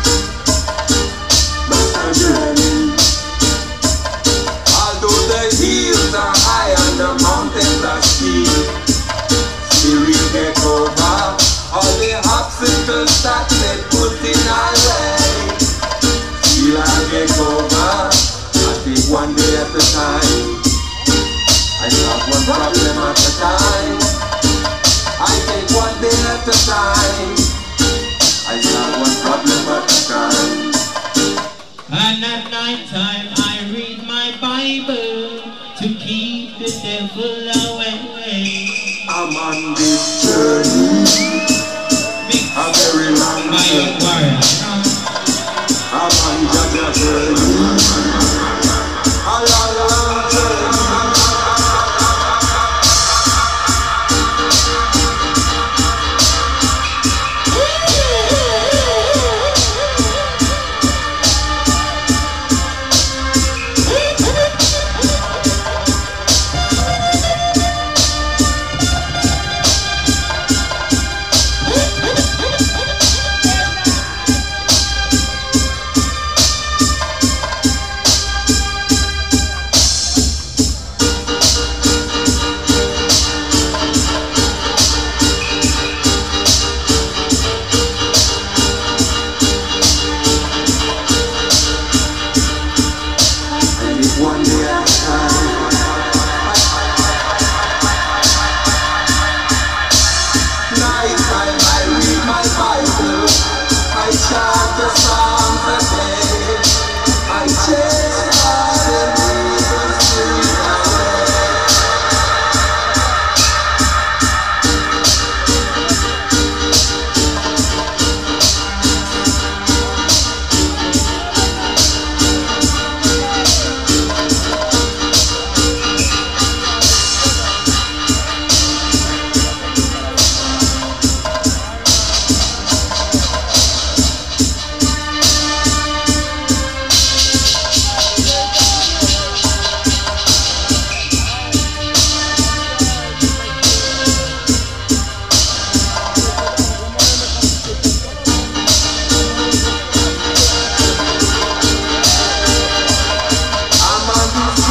just a journey. Although the hills are high and the mountains are steep, still we'll get over all the obstacles that they put in our way. Still I'll get over, I take one day at a time. I solve one problem at a time. I take one day at a time. I solve one problem at a time. And at night time I read my Bible to keep the devil away. I'm on this journey, a very long My Young journey. Warrior, I'm on Jaja journey, a long, long journey.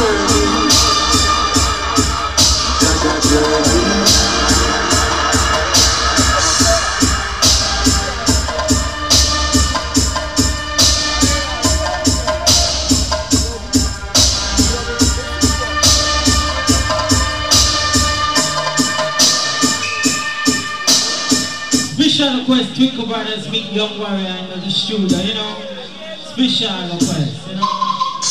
Special request, Twinkle Brothers meet Young Warrior in the studio, you know. Special request, you know.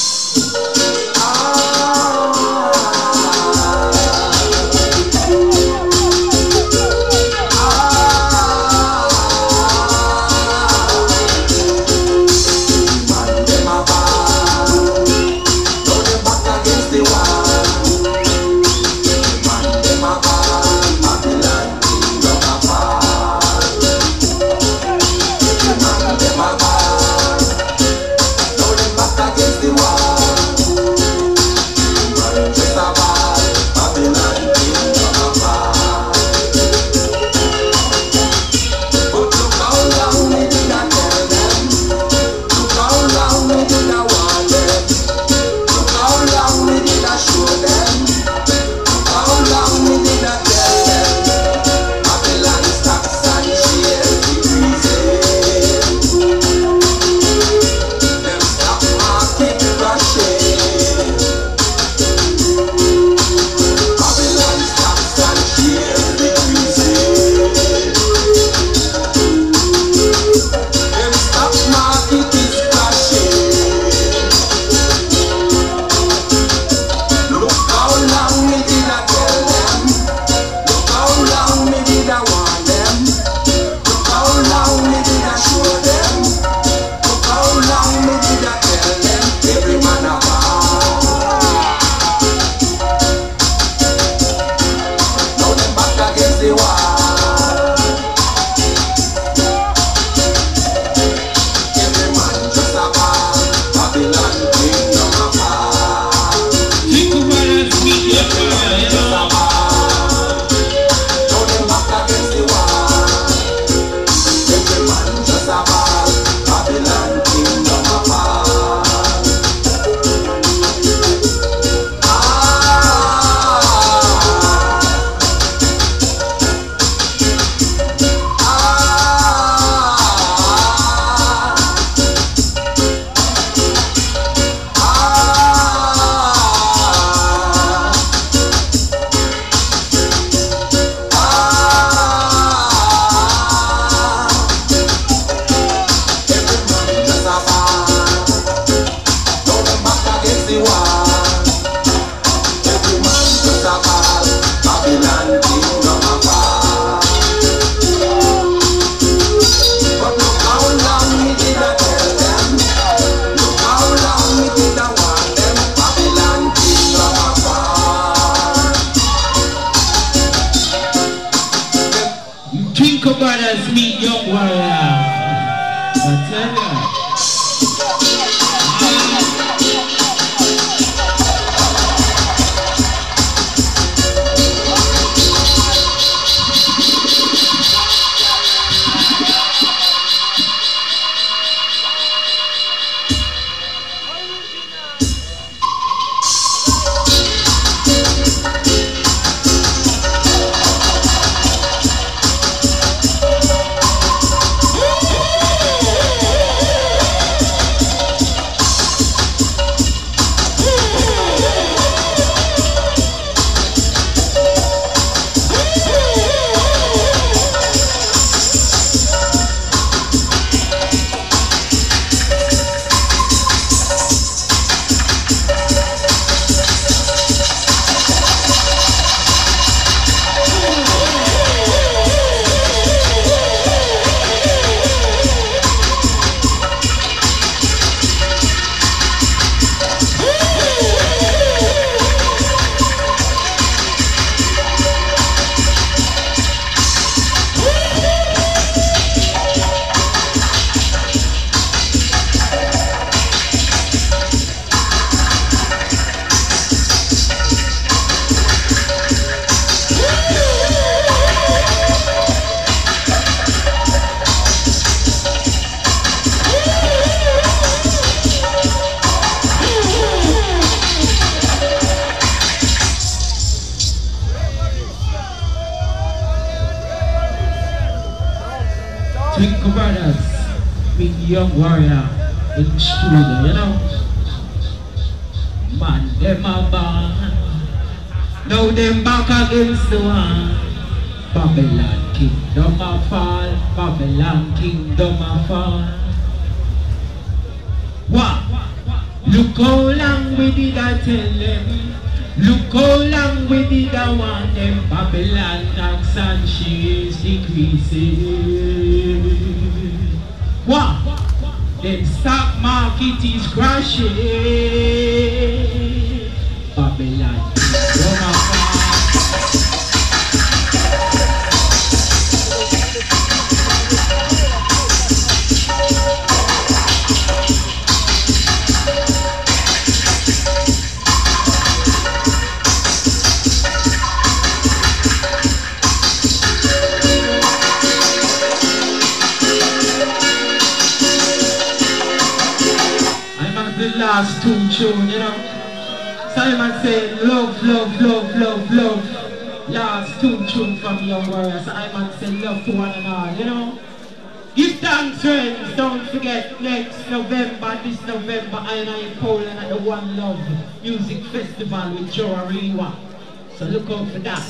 Twinkle Brothers meet Young Warrior. I tell ya. Big brothers, big young warrior in studio, you know. Man, them a band. Now them back against the one. Babylon kingdom a fall. Babylon kingdom a fall. What? Look how long we did I tell them. Look how long we did I want them. Babylon tax and she is decreasing. What? Then stock market is crashing. Babylon kingdom a fall. Last tune, you know. Simon said, love, love, love, love, love. Last tune from Young Warrior. Simon said, love to one and all, you know. Give thanks, friends. Don't forget, next November, this November, I am in Poland at the One Love Music Festival with Joe Ariwa. So look out for that.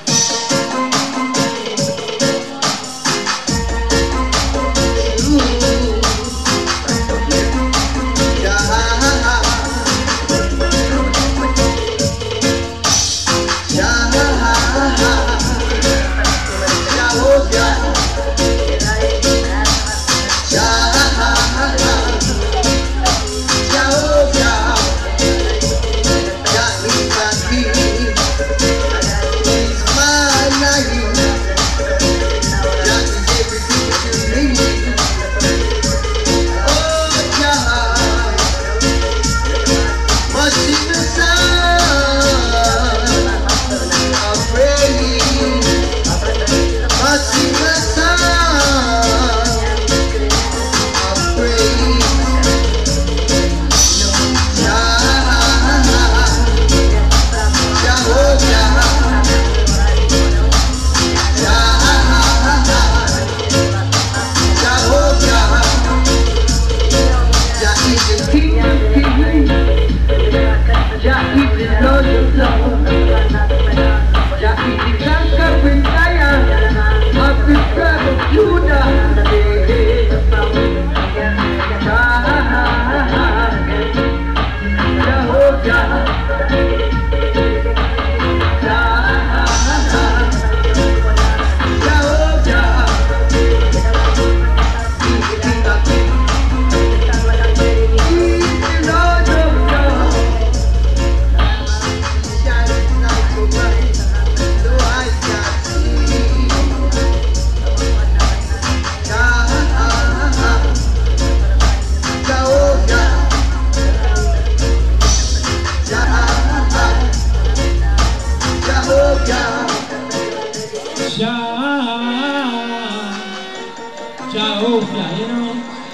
Jehovah, you know.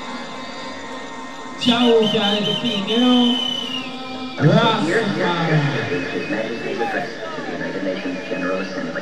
Jehovah is the thing, you know. Rastafari. His Majesty's address to the United Nations General Assembly.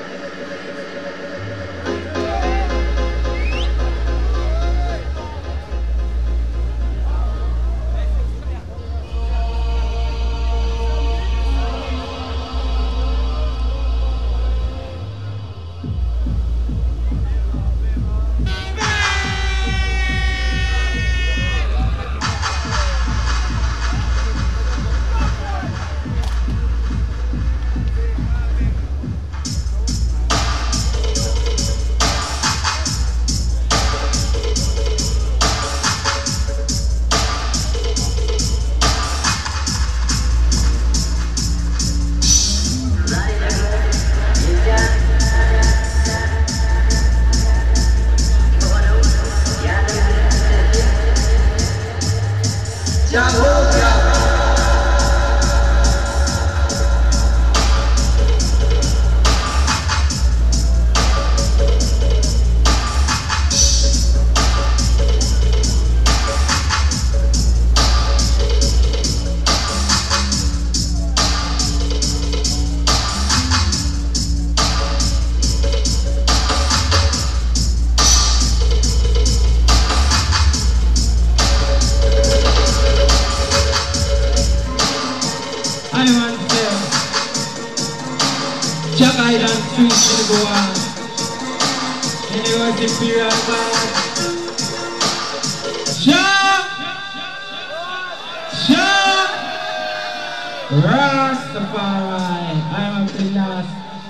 Jack Island Street should go on. Anyone Imperial God? Jack! Jack! Rastafari, I'm up to last.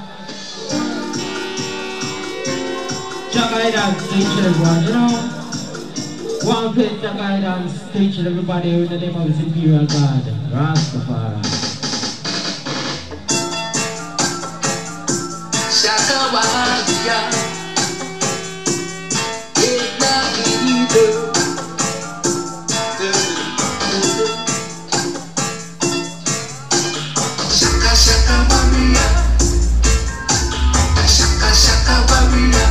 Jack Island Street should go on, you know? One place Jack Island Street should everybody with the name of his Imperial God, Rastafari. Shakawaria, it's not either. Shaka Shaka Waria, Shaka Shaka Waria,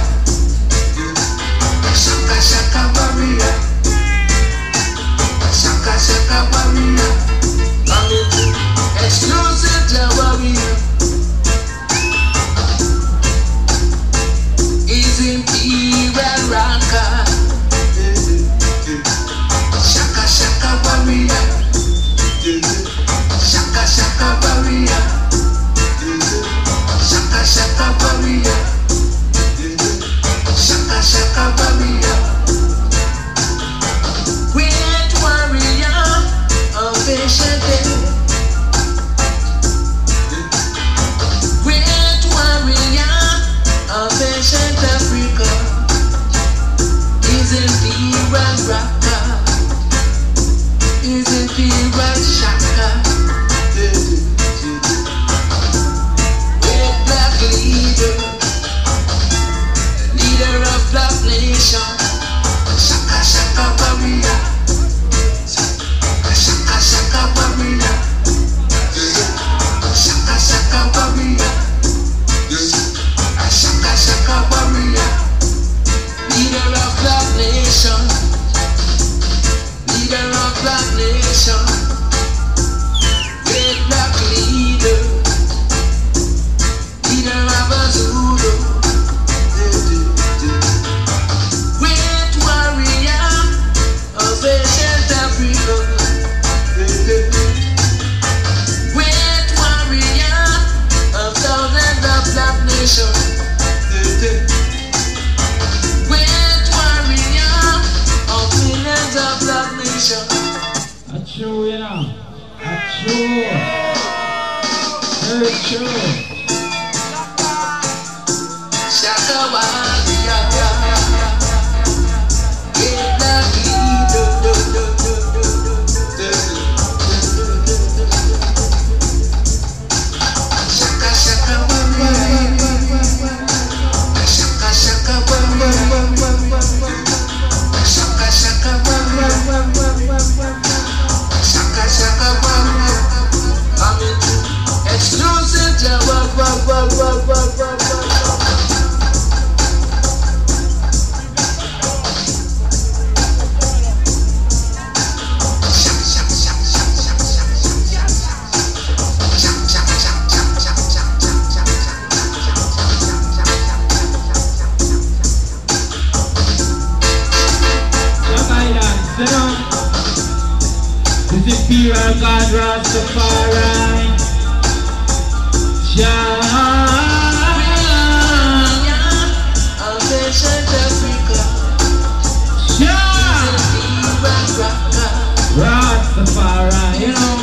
Shaka Shaka Waria, Shaka Shaka Waria, exclusive to Waria. Imperial rocker, Shaka Shaka Warrior, Shaka Shaka Warrior, Shaka Shaka Warrior, Shaka Shaka Warrior, great warrior of ancient days, great warrior of ancient Africa, is Imperial rocker, is Imperial Shaka, great black leader, leader of black nation, Shaka Shaka Warrior, Shaka Shaka Warrior, Shaka Shaka Warrior, Shaka Shaka Warrior, leader of black nation, leader of black nation, great black leader, leader of a Zulu, great warrior of ancient Africa, great warrior of thousands of black nations. Great warrior of millions of black nations. That's true, you know. That's true. Very true. Shaka warrior, great black leader. Shaka Shaka warrior. Shaka Shaka Warrior, Shaka Shaka Warrior, Shaka Shaka Warrior, coming to exclusive Jawad. This is Imperial God Rastafari. Rastafari, you know.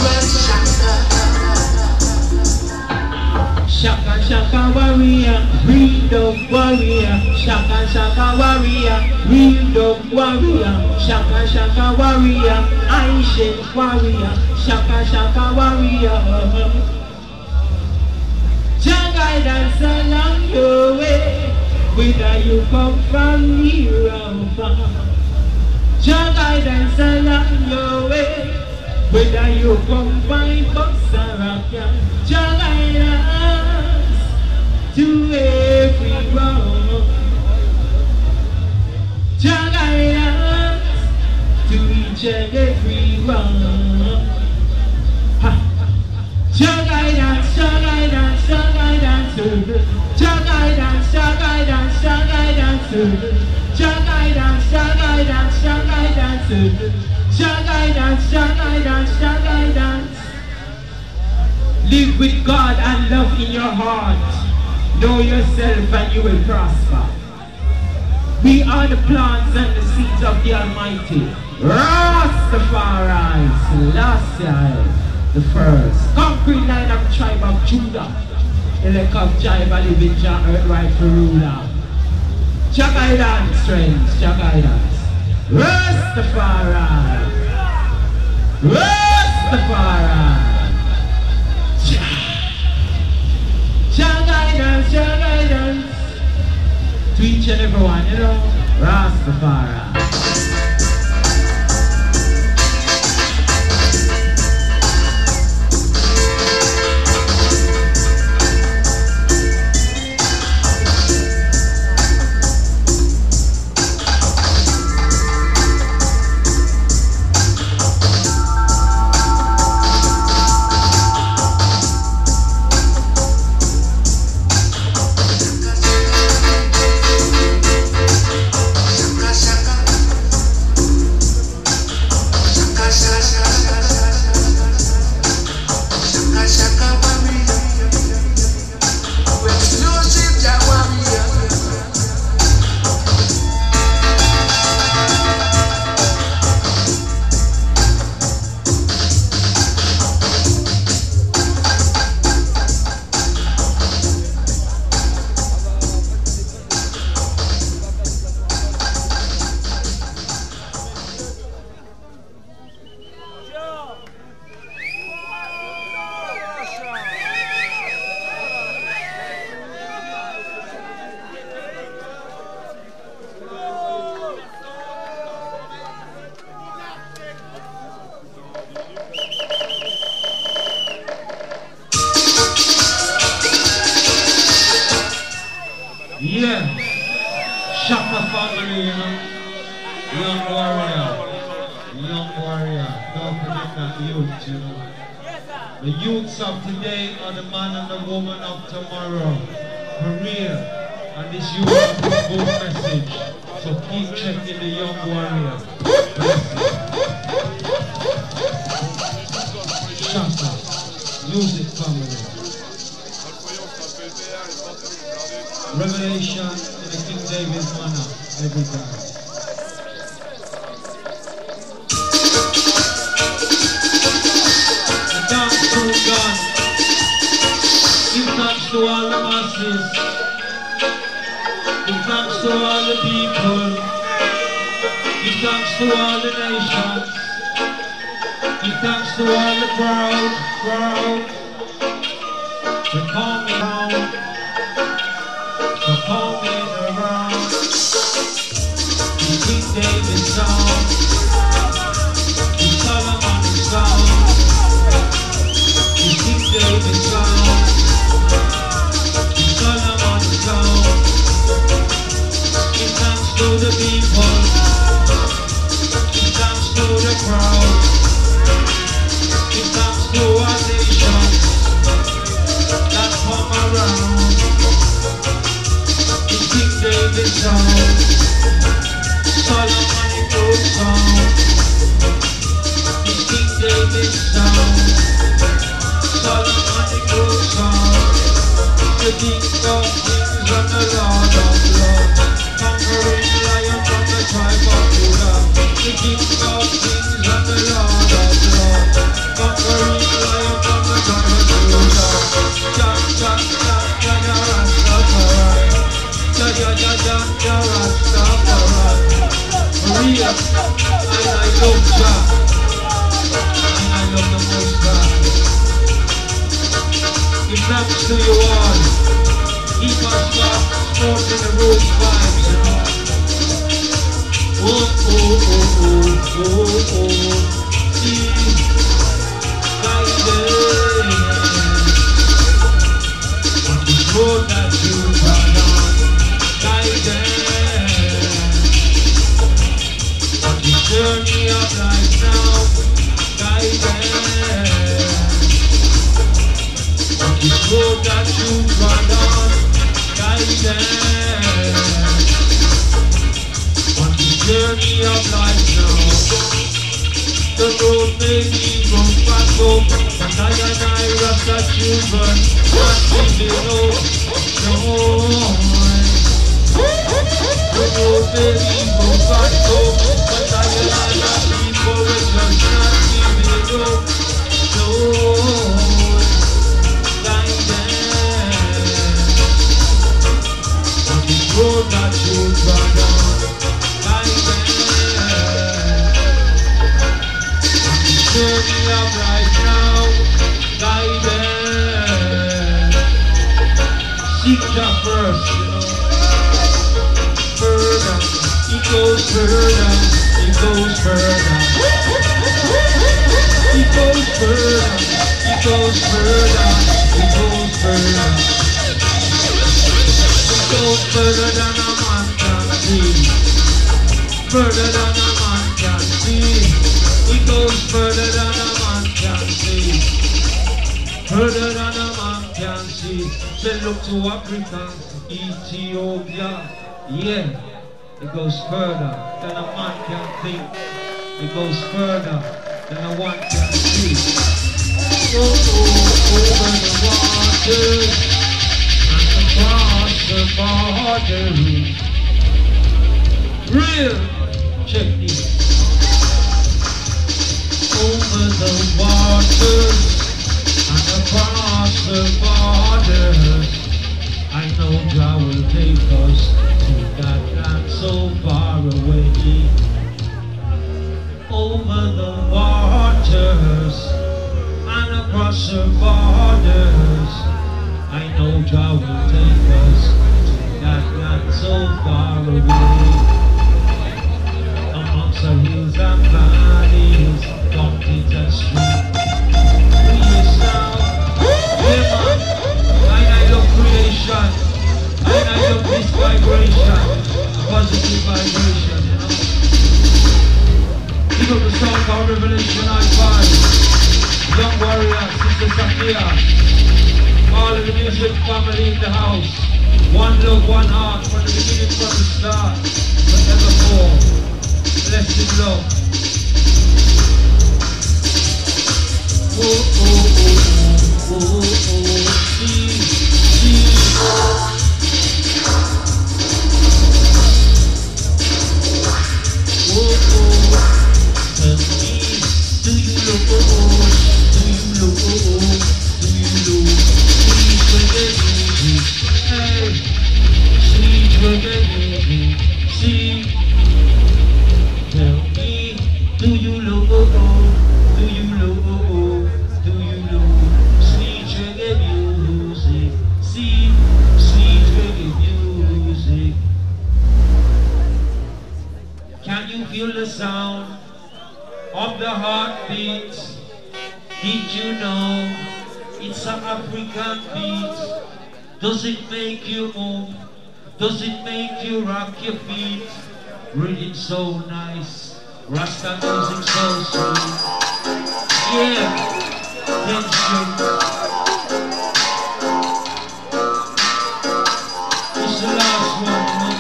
Shaka Shaka Warrior, real dog warrior. Shaka Shaka Warrior, real dog warrior. Shaka Shaka Warrior, ancient warrior. Shaka Shaka Warrior. Jah guidance along your way, whether you come from near or far. Jah guidance along your way, whether you come by bus or a car. Jah guidance to every road. Jah guidance to each and every one. Jah guidance, Jah guidance, Jah guidance, Jah guidance, Jah guidance, Jah guidance, Jah guidance, Jah guidance, Jah guidance, Jah guidance, Jah guidance, Jah guidance. Live with God and love in your heart. Know yourself and you will prosper. We are the plants and the seeds of the Almighty. Rastafari, Selassie, the first. Concrete line of tribe of Judah. Elect of Jiva, living Jah, earth rightful ruler. Jah guidance, friends, Jah guidance. Rastafari. Rastafari. Jah guidance, Jah guidance. To each and everyone, you know, Rastafari. Yeah, Shaka family, you know, young warrior, don't forget that youth, you know. The youths of today are the man and the woman of tomorrow, for real, and this youth has a good message, so keep checking the young warrior. Shaka, music family. Revelation in the King David's manner every time. The dance to God. Give thanks to all the masses. Give thanks to all the people. Give thanks to all the nations. Give thanks to all the crowd. For coming down. Coming around, the King David song, the Solomon song, the King David song, the Solomon song. Give thanks to the people, give thanks to the crowd, give thanks to our nation that come around. David song, Solomonic old song, the King David song, Solomonic old song, the King of kings and the Lord of lords, conquering lion from the tribe of Judah, the King of kings and the Lord of lords, conquering lion from the tribe of Judah, Jah Rastafari. Jah Rastafari. Maria, and I love Jah, and I love the Most High. Give thanks to you all. Keep us sporting the road vibes, you know. Oh, see, guided on this road that you run on. On this journey of life now, guided on this road that you run on, guided on this journey of life now. The road may be rough and tough, but I and I Rasta children not giving up. No. The road may be rough and tough, but I and I people are just not giving up. No. Road that you run on, guidance. I'm turning up right now, guidance. Seek the first, you know. Further, it goes further, it goes further. It goes further, it goes further, it goes further. It goes further than a man can see. Further than a man can see. It goes further than a man can see. Further than a man can see. Say look to Africa, Ethiopia. Yeah, it goes further than a man can think. It goes further than a one can see. Over the waters. Across the border, real, check this. Over the waters and across the borders, I know God will take us to that land so far away. Over the waters and across the borders, I know God will take us to that land so far away. Amongst the hills and valleys, mountains and streams. Please now, yeah man, I love creation. I love this vibration, positive vibration, you know. Give up the song called Revelation I 5. Young warrior, Sister Sophia. All of the music family in the house. One love, one heart, from the beginning, from the start, forevermore. Blessed love. Oh, oh, oh, oh, oh, oh, see, see. Oh, oh, tell me, do you love, do you love, do you love? Hey, sweet reggae music, see. Tell me, do you love, do you love, do you love sweet reggae music, see, sweet reggae music. Can you feel the sound of the heartbeat? Did you know it's an African beat? Does it make you move? Does it make you rock your feet? Reading so nice, Rasta music so sweet. Yeah, tension. It's the last one, man.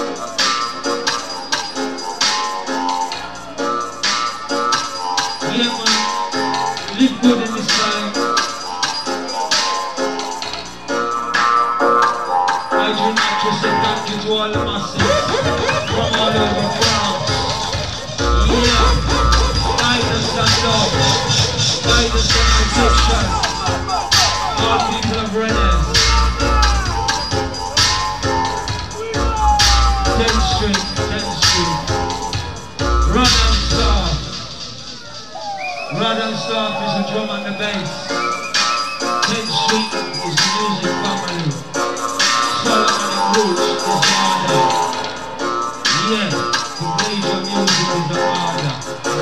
Yeah, man. Live good in this time. Just say thank you to all the masses from all over France. Yeah, guidance and love, guidance and protection. All people of Rennes. 10th Street, 10th Street. Run and Staff. Run and Staff is the drum and the bass. 10th Street is the music family. Solomon Roots is the order. Yeah, the major music is the order.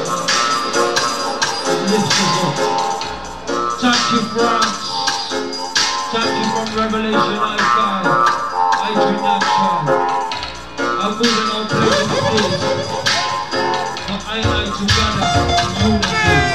It lifts us up. Thank you, France. Thank you from Revelation I 5. I do natural. How good and how pleasant it is for I and I together in unity.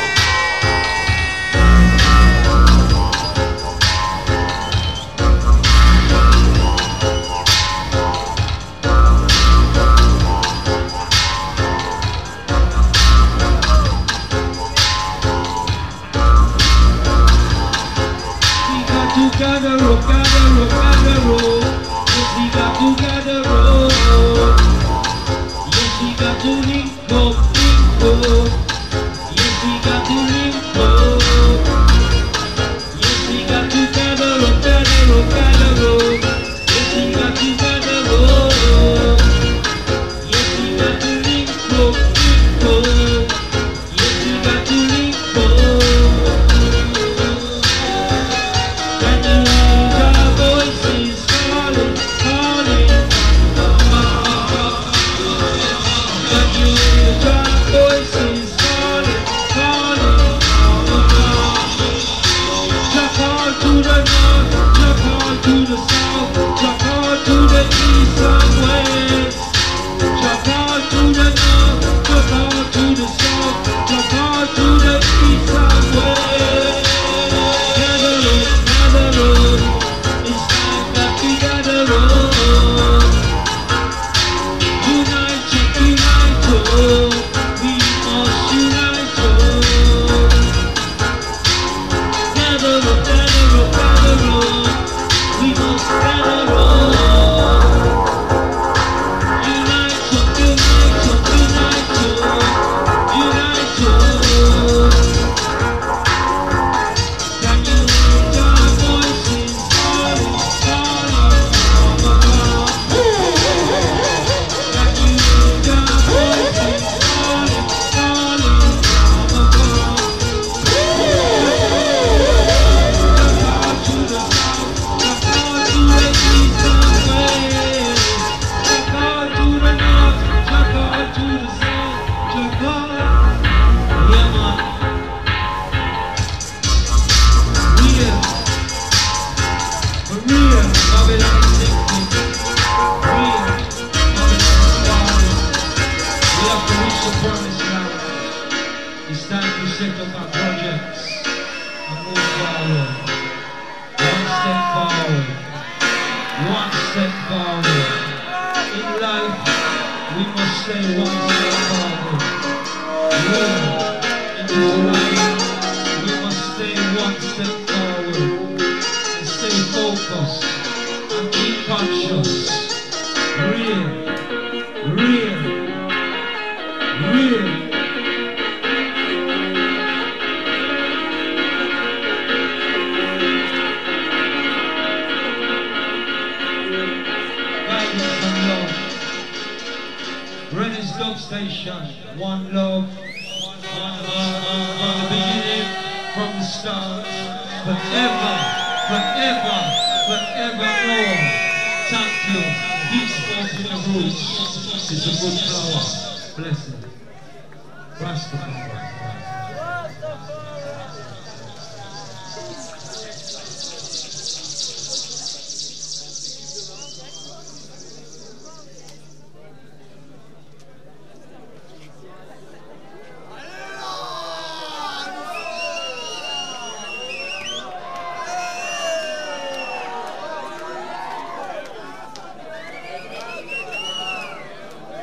gather up, gather up, gather up. Yes, we got to gather up. Yes, we got to link up, link up. Yes, we got to link up. Yes, we got to gather up, gather up, gather up. Yes, we got to gather up. Yes, we got to link up, link up. Yes, we got to link up. Can you hear our voices calling, calling? Can you hear our voices calling, calling? Jump on to the north, jump on to the south, jump on to the east and west. Jump on to the north, jump on to the south, jump on to the east and west. Gather up, it's time that we gather up. Unite, unite, oh, we must unite, oh. Gather up, gather up, gather up, we must gather up. Unite, unite, unite, unite, oh. Can you hear our voices calling, calling from above? Can you hear our voices calling, calling from above? Jump out to the south, jump out to the east and west. Jump out to the north, jump out to the south, jump out. Yeah, man. Real, for real, Babylon is sinking. Real, Babylon is falling. We have to reach the promised land. It's time to set up our projects and move forward. One step forward. One step forward. In life, we must stay one step forward. In this life, we must stay one step forward and stay focused and be conscious. Real, real, real. Guidance and love. Rennie's Dub Station. One love. From the beginning, from the start. Forever, forever, forevermore. Thank you. Deep spoke in the roots. It's a good flower. Blessing. Rastafari.